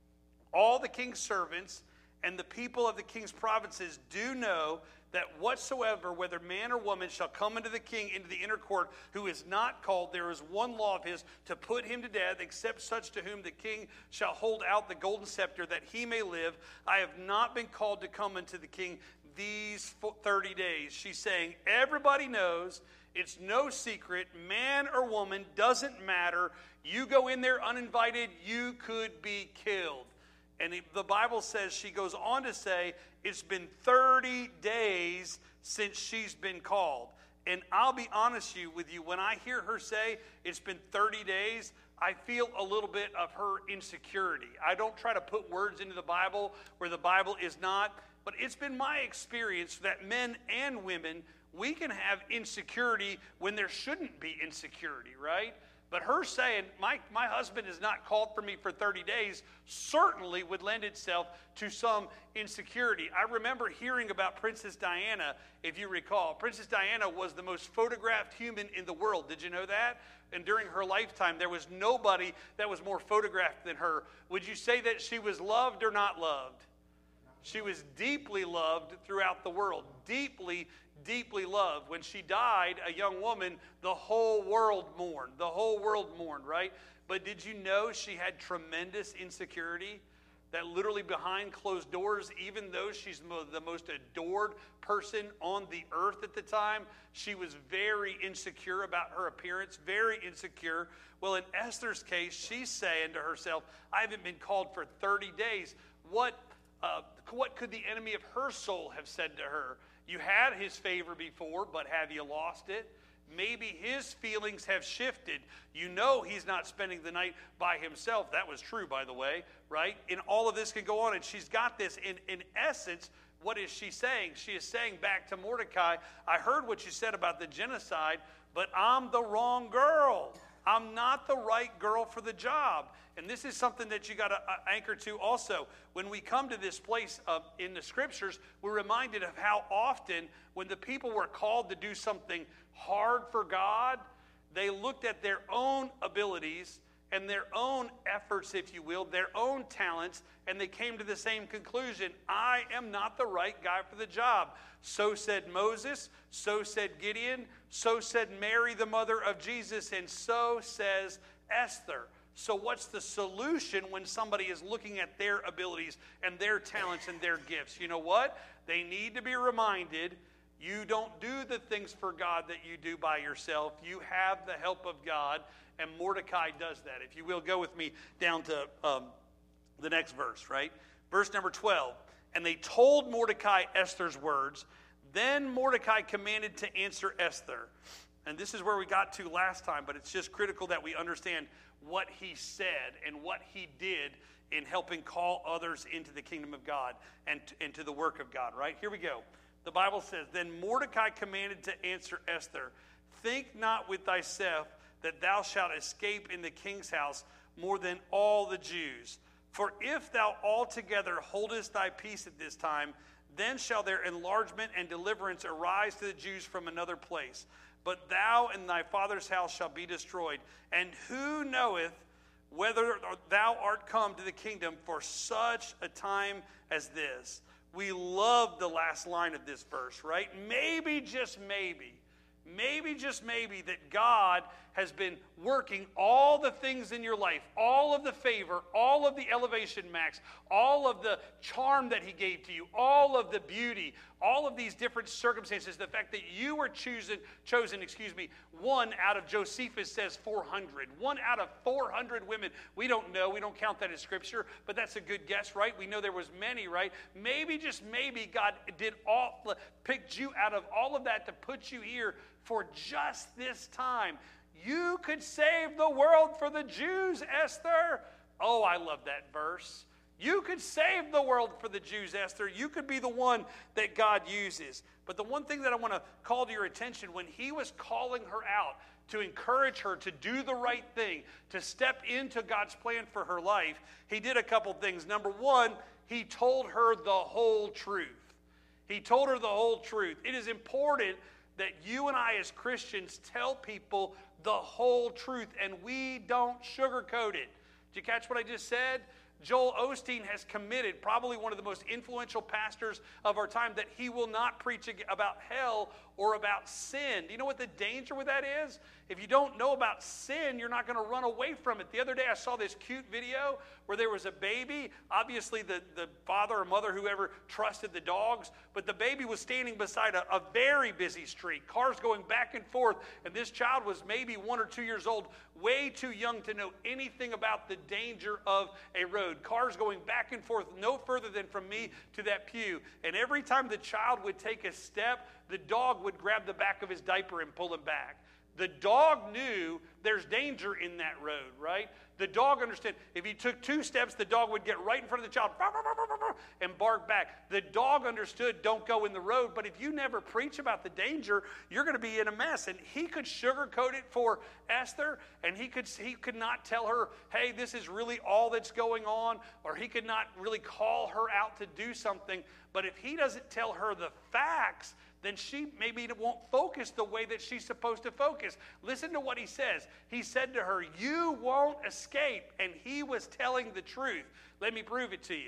All the king's servants and the people of the king's provinces do know that whatsoever, whether man or woman, shall come unto the king into the inner court, who is not called, there is one law of his, to put him to death, except such to whom the king shall hold out the golden scepter, that he may live. I have not been called to come unto the king these thirty days. She's saying, everybody knows, it's no secret, man or woman, doesn't matter. You go in there uninvited, you could be killed. And the Bible says, she goes on to say, it's been thirty days since she's been called. And I'll be honest with you, when I hear her say it's been thirty days, I feel a little bit of her insecurity. I don't try to put words into the Bible where the Bible is not, but it's been my experience that men and women, we can have insecurity when there shouldn't be insecurity, right? But her saying, my, my husband is not called for me for thirty days, certainly would lend itself to some insecurity. I remember hearing about Princess Diana, if you recall. Princess Diana was the most photographed human in the world. Did you know that? And during her lifetime, there was nobody that was more photographed than her. Would you say that she was loved or not loved? She was deeply loved throughout the world. Deeply, deeply loved. When she died, a young woman, the whole world mourned. The whole world mourned, right? But did you know she had tremendous insecurity? That literally behind closed doors, even though she's the most adored person on the earth at the time, she was very insecure about her appearance, very insecure. Well, in Esther's case, she's saying to herself, I haven't been called for thirty days. What, uh, what could the enemy of her soul have said to her? You had his favor before, but have you lost it? Maybe his feelings have shifted. You know he's not spending the night by himself. That was true, by the way, right? And all of this can go on, and she's got this. In, in essence, what is she saying? She is saying back to Mordecai, I heard what you said about the genocide, but I'm the wrong girl. I'm not the right girl for the job. And this is something that you got to uh, anchor to also. When we come to this place of, in the scriptures, we're reminded of how often when the people were called to do something hard for God, they looked at their own abilities and their own efforts, if you will, their own talents, and they came to the same conclusion. I am not the right guy for the job. So said Moses, so said Gideon, so said Mary, the mother of Jesus, and so says Esther. So what's the solution when somebody is looking at their abilities and their talents and their gifts? You know what? They need to be reminded, you don't do the things for God that you do by yourself. You have the help of God, and Mordecai does that. If you will, go with me down to um, the next verse, right? Verse number twelve. And they told Mordecai Esther's words. Then Mordecai commanded to answer Esther. And this is where we got to last time, but it's just critical that we understand what he said and what he did in helping call others into the kingdom of God and into the work of God, right? Here we go. The Bible says, Then Mordecai commanded to answer Esther, Think not with thyself that thou shalt escape in the king's house more than all the Jews. For if thou altogether holdest thy peace at this time, then shall their enlargement and deliverance arise to the Jews from another place. But thou and thy father's house shall be destroyed. And who knoweth whether thou art come to the kingdom for such a time as this? We love the last line of this verse, right? Maybe, just maybe, maybe, just maybe that God has been working all the things in your life, all of the favor, all of the elevation, Max, all of the charm that he gave to you, all of the beauty, all of these different circumstances, the fact that you were chosen, chosen, excuse me, one out of Josephus says four hundred. One out of four hundred women. We don't know. We don't count that as scripture, but that's a good guess, right? We know there was many, right? Maybe, just maybe, God did all, picked you out of all of that to put you here for just this time. You could save the world for the Jews, Esther. Oh, I love that verse. You could save the world for the Jews, Esther. You could be the one that God uses. But the one thing that I want to call to your attention, when he was calling her out to encourage her to do the right thing, to step into God's plan for her life, he did a couple things. Number one, he told her the whole truth. He told her the whole truth. It is important that you and I as Christians tell people the whole truth, and we don't sugarcoat it. Did you catch what I just said? Joel Osteen has committed, probably one of the most influential pastors of our time, that he will not preach about hell or about sin. Do you know what the danger with that is? If you don't know about sin, you're not going to run away from it. The other day I saw this cute video where there was a baby. Obviously the, the father or mother, whoever, trusted the dogs, but the baby was standing beside a, a very busy street, cars going back and forth, and this child was maybe one or two years old, way too young to know anything about the danger of a road. Cars going back and forth, no further than from me to that pew. And every time the child would take a step, the dog would grab the back of his diaper and pull him back. The dog knew there's danger in that road, right? The dog understood. If he took two steps, the dog would get right in front of the child and bark back. The dog understood, don't go in the road. But if you never preach about the danger, you're going to be in a mess. And he could sugarcoat it for Esther, and he could, he could not tell her, hey, this is really all that's going on, or he could not really call her out to do something. But if he doesn't tell her the facts, then she maybe won't focus the way that she's supposed to focus. Listen to what he says. He said to her, you won't escape. And he was telling the truth. Let me prove it to you.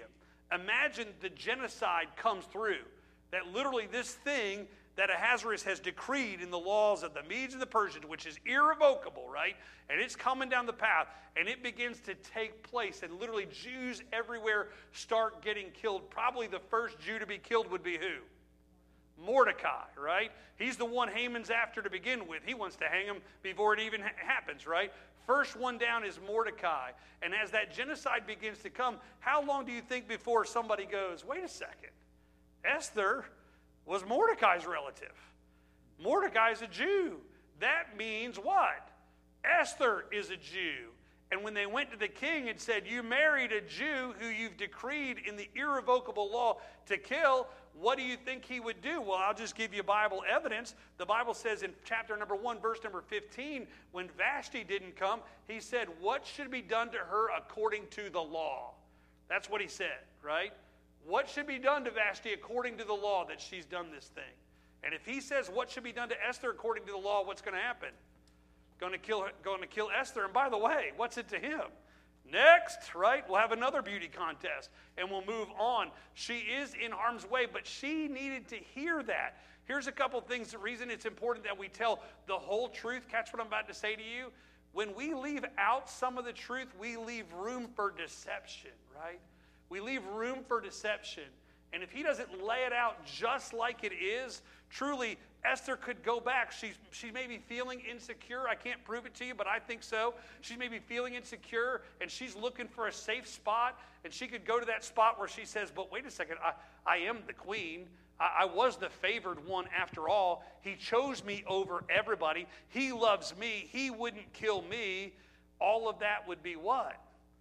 Imagine the genocide comes through, that literally this thing that Ahasuerus has decreed in the laws of the Medes and the Persians, which is irrevocable, right? And it's coming down the path, and it begins to take place, and literally Jews everywhere start getting killed. Probably the first Jew to be killed would be who? Mordecai, right? He's the one Haman's after to begin with. He wants to hang him before it even ha- happens, right? First one down is Mordecai. And as that genocide begins to come, how long do you think before somebody goes, wait a second, Esther was Mordecai's relative. Mordecai's a Jew. That means what? Esther is a Jew. And when they went to the king and said, you married a Jew who you've decreed in the irrevocable law to kill, what do you think he would do? Well, I'll just give you Bible evidence. The Bible says in chapter number one, verse number fifteen, when Vashti didn't come, he said, what should be done to her according to the law? That's what he said, right? What should be done to Vashti according to the law that she's done this thing? And if he says what should be done to Esther according to the law, what's going to happen? Going to kill, going to kill Esther. And by the way, what's it to him? Next, right? We'll have another beauty contest, and we'll move on. She is in harm's way, but she needed to hear that. Here's a couple things. The reason it's important that we tell the whole truth. Catch what I'm about to say to you. When we leave out some of the truth, we leave room for deception, right? We leave room for deception. And if he doesn't lay it out just like it is, truly, Esther could go back. She's, she may be feeling insecure. I can't prove it to you, but I think so. She may be feeling insecure, and she's looking for a safe spot. And she could go to that spot where she says, but wait a second, I, I am the queen. I, I was the favored one after all. He chose me over everybody. He loves me. He wouldn't kill me. All of that would be what?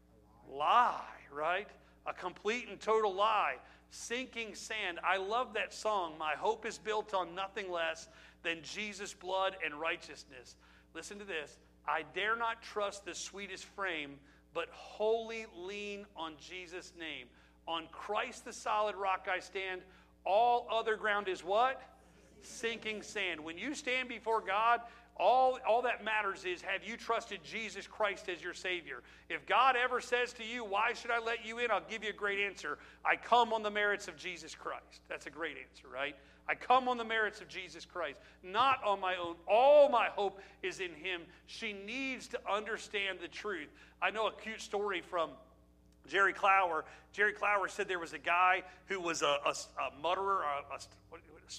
Lie, right? A complete and total lie. Sinking sand. I love that song. My hope is built on nothing less than Jesus' blood and righteousness. Listen to this. I dare not trust the sweetest frame, but wholly lean on Jesus' name. On Christ the solid rock I stand. All other ground is what? Sinking sand. When you stand before God, All, all that matters is, have you trusted Jesus Christ as your Savior? If God ever says to you, why should I let you in? I'll give you a great answer. I come on the merits of Jesus Christ. That's a great answer, right? I come on the merits of Jesus Christ, not on my own. All my hope is in Him. She needs to understand the truth. I know a cute story from Jerry Clower. Jerry Clower said there was a guy who was a, a, a mutterer. A, a, what,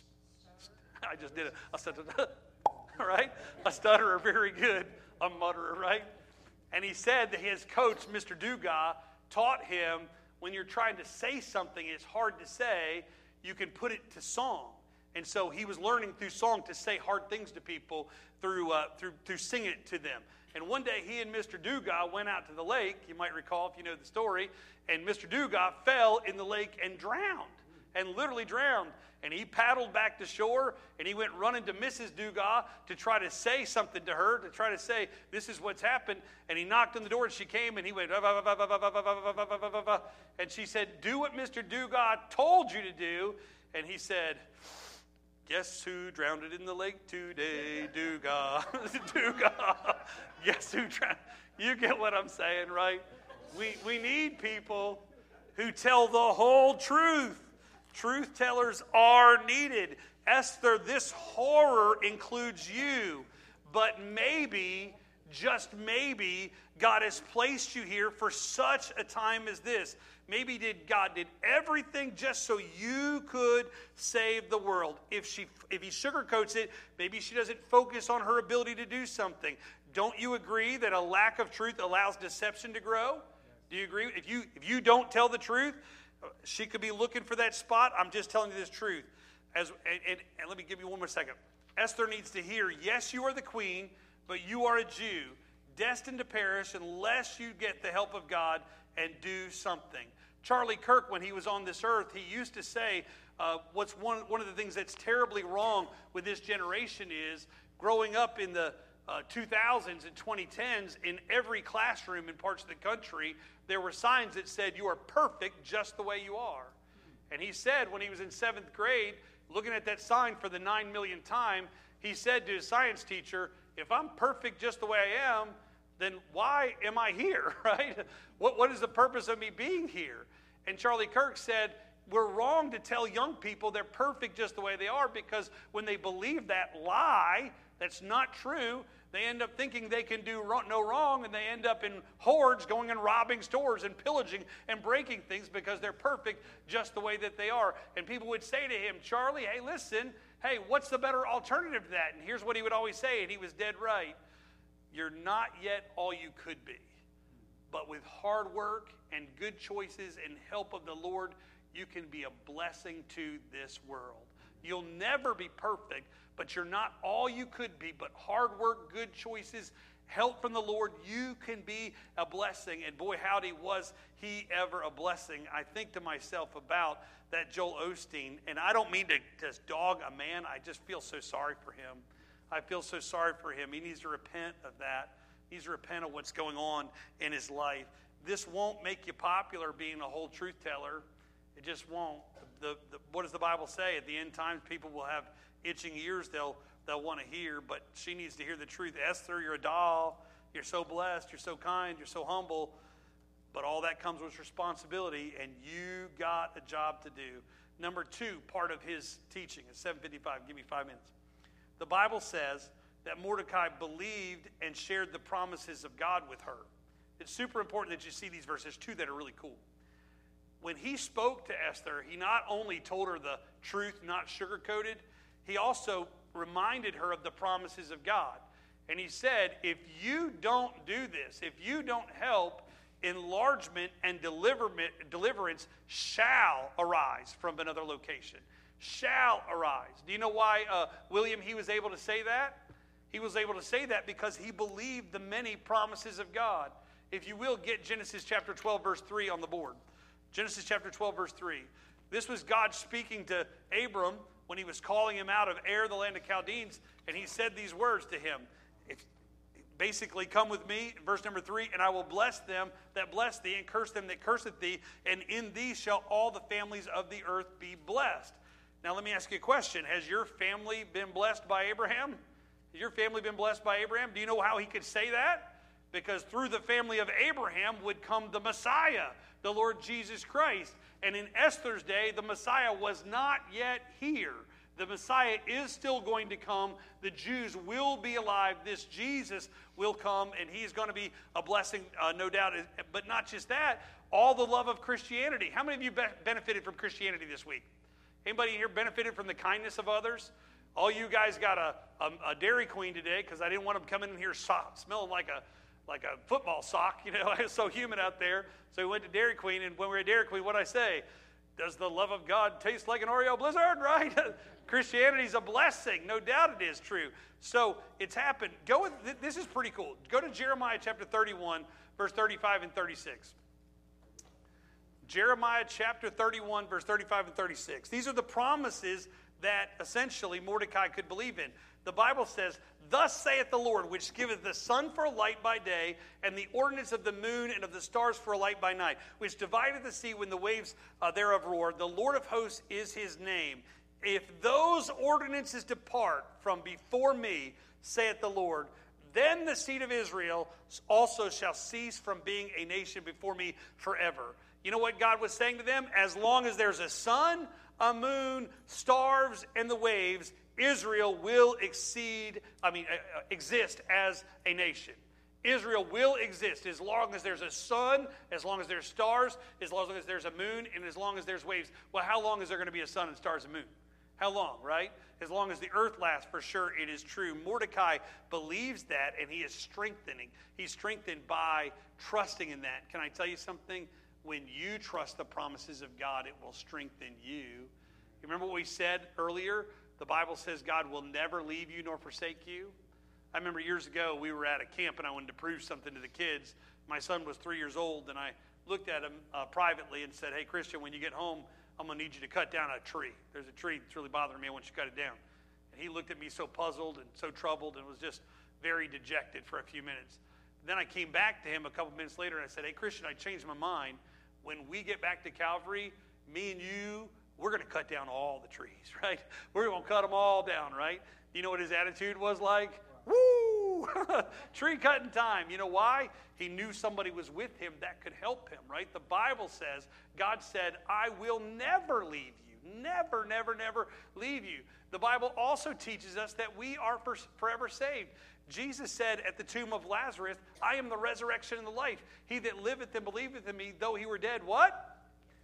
a, I just did it. I said, right? A stutterer, very good. A mutterer, right? And he said that his coach, Mister Dugas, taught him when you're trying to say something, it's hard to say, you can put it to song. And so he was learning through song to say hard things to people through uh, through through singing it to them. And one day he and Mister Dugas went out to the lake, you might recall if you know the story, and Mister Dugas fell in the lake and drowned, and literally drowned. And he paddled back to shore, and he went running to Missus Dugas to try to say something to her, to try to say, this is what's happened. And he knocked on the door, and she came, and he went, and she said, do what Mister Dugas told you to do. And he said, guess who drowned in the lake today? Dugas. Dugas. Guess who drowned? You get what I'm saying, right? We, we need people who tell the whole truth. Truth tellers are needed. Esther, this horror includes you, but maybe, just maybe, God has placed you here for such a time as this. Maybe did God did everything just so you could save the world. If she, if he sugarcoats it, maybe she doesn't focus on her ability to do something. Don't you agree that a lack of truth allows deception to grow? Do you agree? If you if you don't tell the truth, she could be looking for that spot. I'm just telling you this truth. As and, and, and let me give you one more second. Esther needs to hear, yes, you are the queen, but you are a Jew, destined to perish unless you get the help of God and do something. Charlie Kirk, when he was on this earth, he used to say, uh, what's one, one of the things that's terribly wrong with this generation is, growing up in the uh, two thousands and twenty tens, in every classroom in parts of the country, there were signs that said, you are perfect just the way you are. And he said when he was in seventh grade, looking at that sign for the nine millionth time, he said to his science teacher, if I'm perfect just the way I am, then why am I here, right? What, what is the purpose of me being here? And Charlie Kirk said, we're wrong to tell young people they're perfect just the way they are, because when they believe that lie, that's not true, they end up thinking they can do no wrong, and they end up in hordes going and robbing stores and pillaging and breaking things because they're perfect just the way that they are. And people would say to him, Charlie, hey, listen, hey, what's the better alternative to that? And here's what he would always say, and he was dead right. You're not yet all you could be. But with hard work and good choices and help of the Lord, you can be a blessing to this world. You'll never be perfect, but you're not all you could be. But hard work, good choices, help from the Lord, you can be a blessing. And boy, howdy, was he ever a blessing. I think to myself about that Joel Osteen, and I don't mean to just dog a man. I just feel so sorry for him. I feel so sorry for him. He needs to repent of that. He needs to repent of what's going on in his life. This won't make you popular being a whole truth teller. It just won't. The, the, what does the Bible say? At the end times, people will have itching ears they'll they'll want to hear, but she needs to hear the truth. Esther, you're a doll. You're so blessed. You're so kind. You're so humble. But all that comes with responsibility, and you got a job to do. Number two, part of his teaching at seven fifty-five. Give me five minutes. The Bible says that Mordecai believed and shared the promises of God with her. It's super important that you see these verses, two that are really cool. When he spoke to Esther, he not only told her the truth, not sugar-coated, he also reminded her of the promises of God. And he said, if you don't do this, if you don't help, enlargement and deliverance shall arise from another location. Shall arise. Do you know why uh, William, he was able to say that? He was able to say that because he believed the many promises of God. If you will, get Genesis chapter twelve, verse three on the board. Genesis chapter twelve, verse three. This was God speaking to Abram when he was calling him out of Ur, the land of Chaldeans, and he said these words to him. If, basically, come with me, verse number three, and I will bless them that bless thee, and curse them that curseth thee, and in thee shall all the families of the earth be blessed. Now, let me ask you a question. Has your family been blessed by Abraham? Has your family been blessed by Abraham? Do you know how he could say that? Because through the family of Abraham would come the Messiah, the Lord Jesus Christ. And in Esther's day, the Messiah was not yet here. The Messiah is still going to come. The Jews will be alive. This Jesus will come, and he's going to be a blessing, uh, no doubt. But not just that, all the love of Christianity. How many of you be- benefited from Christianity this week? Anybody here benefited from the kindness of others? All you guys got a, a, a Dairy Queen today because I didn't want them coming in here so, smelling like a like a football sock. You know, it's so humid out there. So we went to Dairy Queen, and when we were at Dairy Queen, what did I say? Does the love of God taste like an Oreo Blizzard, right? Christianity's a blessing. No doubt it is true. So it's happened. Go with, this is pretty cool. Go to Jeremiah chapter thirty-one, verse thirty-five and thirty-six. Jeremiah chapter thirty-one, verse thirty-five and thirty-six. These are the promises that essentially Mordecai could believe in. The Bible says, thus saith the Lord, which giveth the sun for a light by day, and the ordinance of the moon and of the stars for a light by night, which divideth the sea when the waves uh, thereof roar. The Lord of hosts is his name. If those ordinances depart from before me, saith the Lord, then the seed of Israel also shall cease from being a nation before me forever. You know what God was saying to them? As long as there's a sun, a moon, stars, and the waves, Israel will exceed, I mean, uh, exist as a nation. Israel will exist as long as there's a sun, as long as there's stars, as long as there's a moon, and as long as there's waves. Well, how long is there going to be a sun and stars and moon? How long, right? As long as the earth lasts, for sure it is true. Mordecai believes that, and he is strengthening. He's strengthened by trusting in that. Can I tell you something? When you trust the promises of God, it will strengthen you. You remember what we said earlier? The Bible says God will never leave you nor forsake you. I remember years ago we were at a camp and I wanted to prove something to the kids. My son was three years old, and I looked at him uh, privately and said, hey, Christian, when you get home, I'm going to need you to cut down a tree. There's a tree that's really bothering me. I want you to cut it down. And he looked at me so puzzled and so troubled and was just very dejected for a few minutes. Then I came back to him a couple minutes later and I said, hey, Christian, I changed my mind. When we get back to Calvary, me and you, we're going to cut down all the trees, right? We're going to cut them all down, right? You know what his attitude was like? Woo! woo, tree cutting time. You know why? He knew somebody was with him that could help him, right? The Bible says, God said, I will never leave you. Never, never, never leave you. The Bible also teaches us that we are for, forever saved. Jesus said at the tomb of Lazarus, I am the resurrection and the life. He that liveth and believeth in me, though he were dead, what?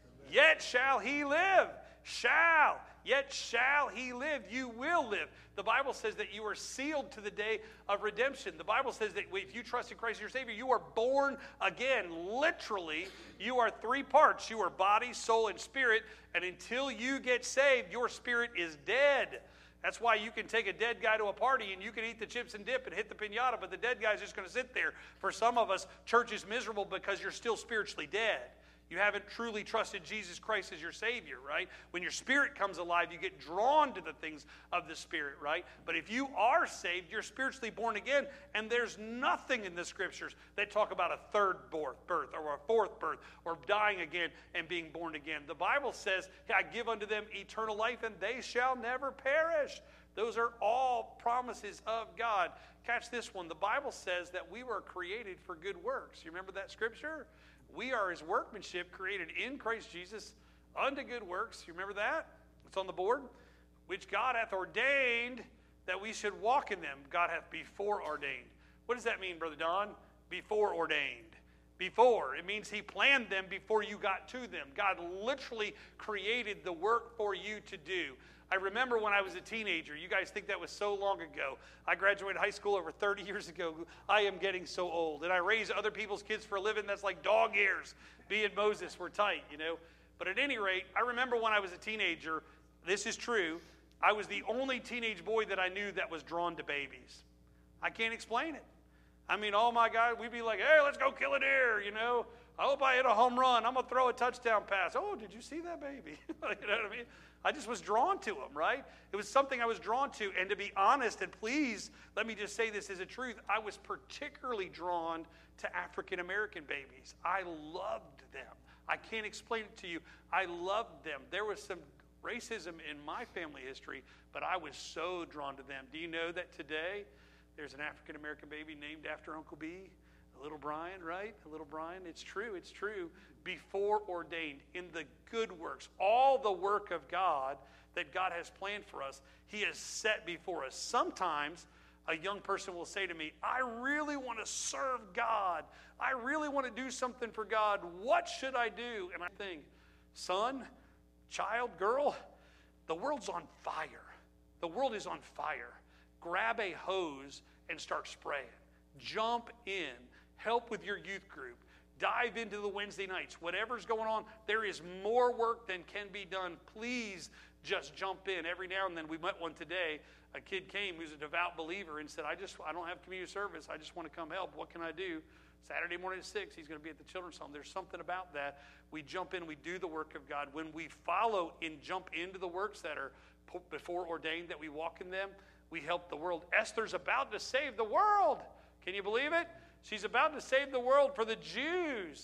Yet shall he live. Shall. Yet shall he live. You will live. The Bible says that you are sealed to the day of redemption. The Bible says that if you trust in Christ as your Savior, you are born again. Literally, you are three parts. You are body, soul, and spirit. And until you get saved, your spirit is dead. That's why you can take a dead guy to a party and you can eat the chips and dip and hit the piñata, but the dead guy's just going to sit there. For some of us, church is miserable because you're still spiritually dead. You haven't truly trusted Jesus Christ as your Savior, right? When your spirit comes alive, you get drawn to the things of the Spirit, right? But if you are saved, you're spiritually born again, and there's nothing in the Scriptures that talk about a third birth or a fourth birth or dying again and being born again. The Bible says, I give unto them eternal life, and they shall never perish. Those are all promises of God. Catch this one. The Bible says that we were created for good works. You remember that Scripture? We are his workmanship, created in Christ Jesus unto good works. You remember that? It's on the board. Which God hath ordained that we should walk in them. God hath before ordained. What does that mean, Brother Don? Before ordained. Before. It means he planned them before you got to them. God literally created the work for you to do. I remember when I was a teenager. You guys think that was so long ago. I graduated high school over thirty years ago. I am getting so old. And I raise other people's kids for a living. That's like dog years. Me and Moses were tight, you know. But at any rate, I remember when I was a teenager, this is true, I was the only teenage boy that I knew that was drawn to babies. I can't explain it. I mean, oh my God, we'd be like, hey, let's go kill a deer, you know. I hope I hit a home run. I'm going to throw a touchdown pass. Oh, did you see that baby? You know what I mean? I just was drawn to him, right? It was something I was drawn to. And to be honest, and please, let me just say this as a truth, I was particularly drawn to African-American babies. I loved them. I can't explain it to you. I loved them. There was some racism in my family history, but I was so drawn to them. Do you know that today there's an African-American baby named after Uncle B? A little Brian, right? A little Brian. It's true. It's true. Before ordained in the good works, all the work of God that God has planned for us, he has set before us. Sometimes a young person will say to me, I really want to serve God. I really want to do something for God. What should I do? And I think, son, child, girl, the world's on fire. The world is on fire. Grab a hose and start spraying. Jump in. Help with your youth group. Dive into the Wednesday nights. Whatever's going on, there is more work than can be done. Please just jump in. Every now and then, we met one today. A kid came who's a devout believer and said, I just I don't have community service. I just want to come help. What can I do? Saturday morning at six, he's going to be at the children's home. There's something about that. We jump in. We do the work of God. When we follow and jump into the works that are before ordained, that we walk in them, we help the world. Esther's about to save the world. Can you believe it? She's about to save the world for the Jews.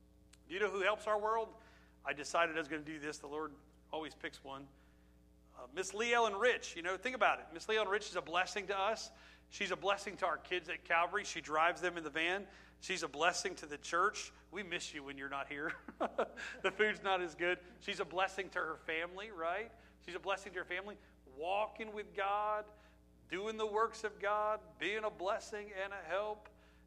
Do you know who helps our world? I decided I was going to do this. The Lord always picks one. Uh, Miss Lee Ellen Rich. You know, think about it. Miss Lee Ellen Rich is a blessing to us. She's a blessing to our kids at Calvary. She drives them in the van. She's a blessing to the church. We miss you when you're not here. The food's not as good. She's a blessing to her family, right? She's a blessing to her family. Walking with God, doing the works of God, being a blessing and a help.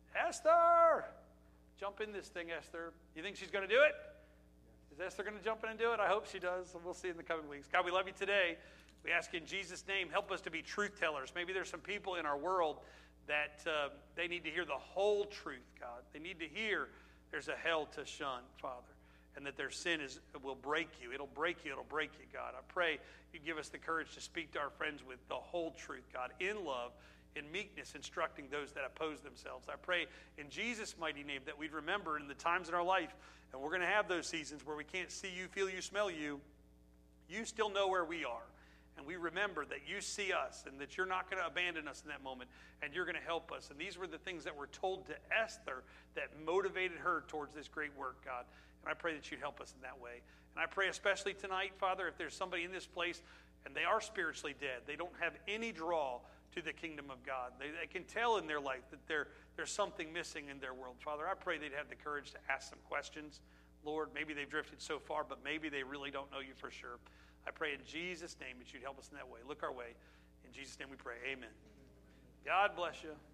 Esther! Jump in this thing, Esther. You think she's going to do it? Is Esther going to jump in and do it? I hope she does. We'll see in the coming weeks. God, we love you today. We ask in Jesus' name, help us to be truth tellers. Maybe there's some people in our world that uh, they need to hear the whole truth, God. They need to hear there's a hell to shun, Father, and that their sin is will break you. It'll break you. It'll break you, God. I pray you give us the courage to speak to our friends with the whole truth, God, in love, in meekness, instructing those that oppose themselves. I pray in Jesus' mighty name that we'd remember in the times in our life, and we're going to have those seasons where we can't see you, feel you, smell you, you still know where we are. And we remember that you see us and that you're not going to abandon us in that moment, and you're going to help us. And these were the things that were told to Esther that motivated her towards this great work, God. And I pray that you'd help us in that way. And I pray especially tonight, Father, if there's somebody in this place and they are spiritually dead, they don't have any draw to the kingdom of God. They, they can tell in their life that there, there's something missing in their world. Father, I pray they'd have the courage to ask some questions. Lord, maybe they've drifted so far, but maybe they really don't know you for sure. I pray in Jesus' name that you'd help us in that way. Look our way. In Jesus' name we pray. Amen. God bless you.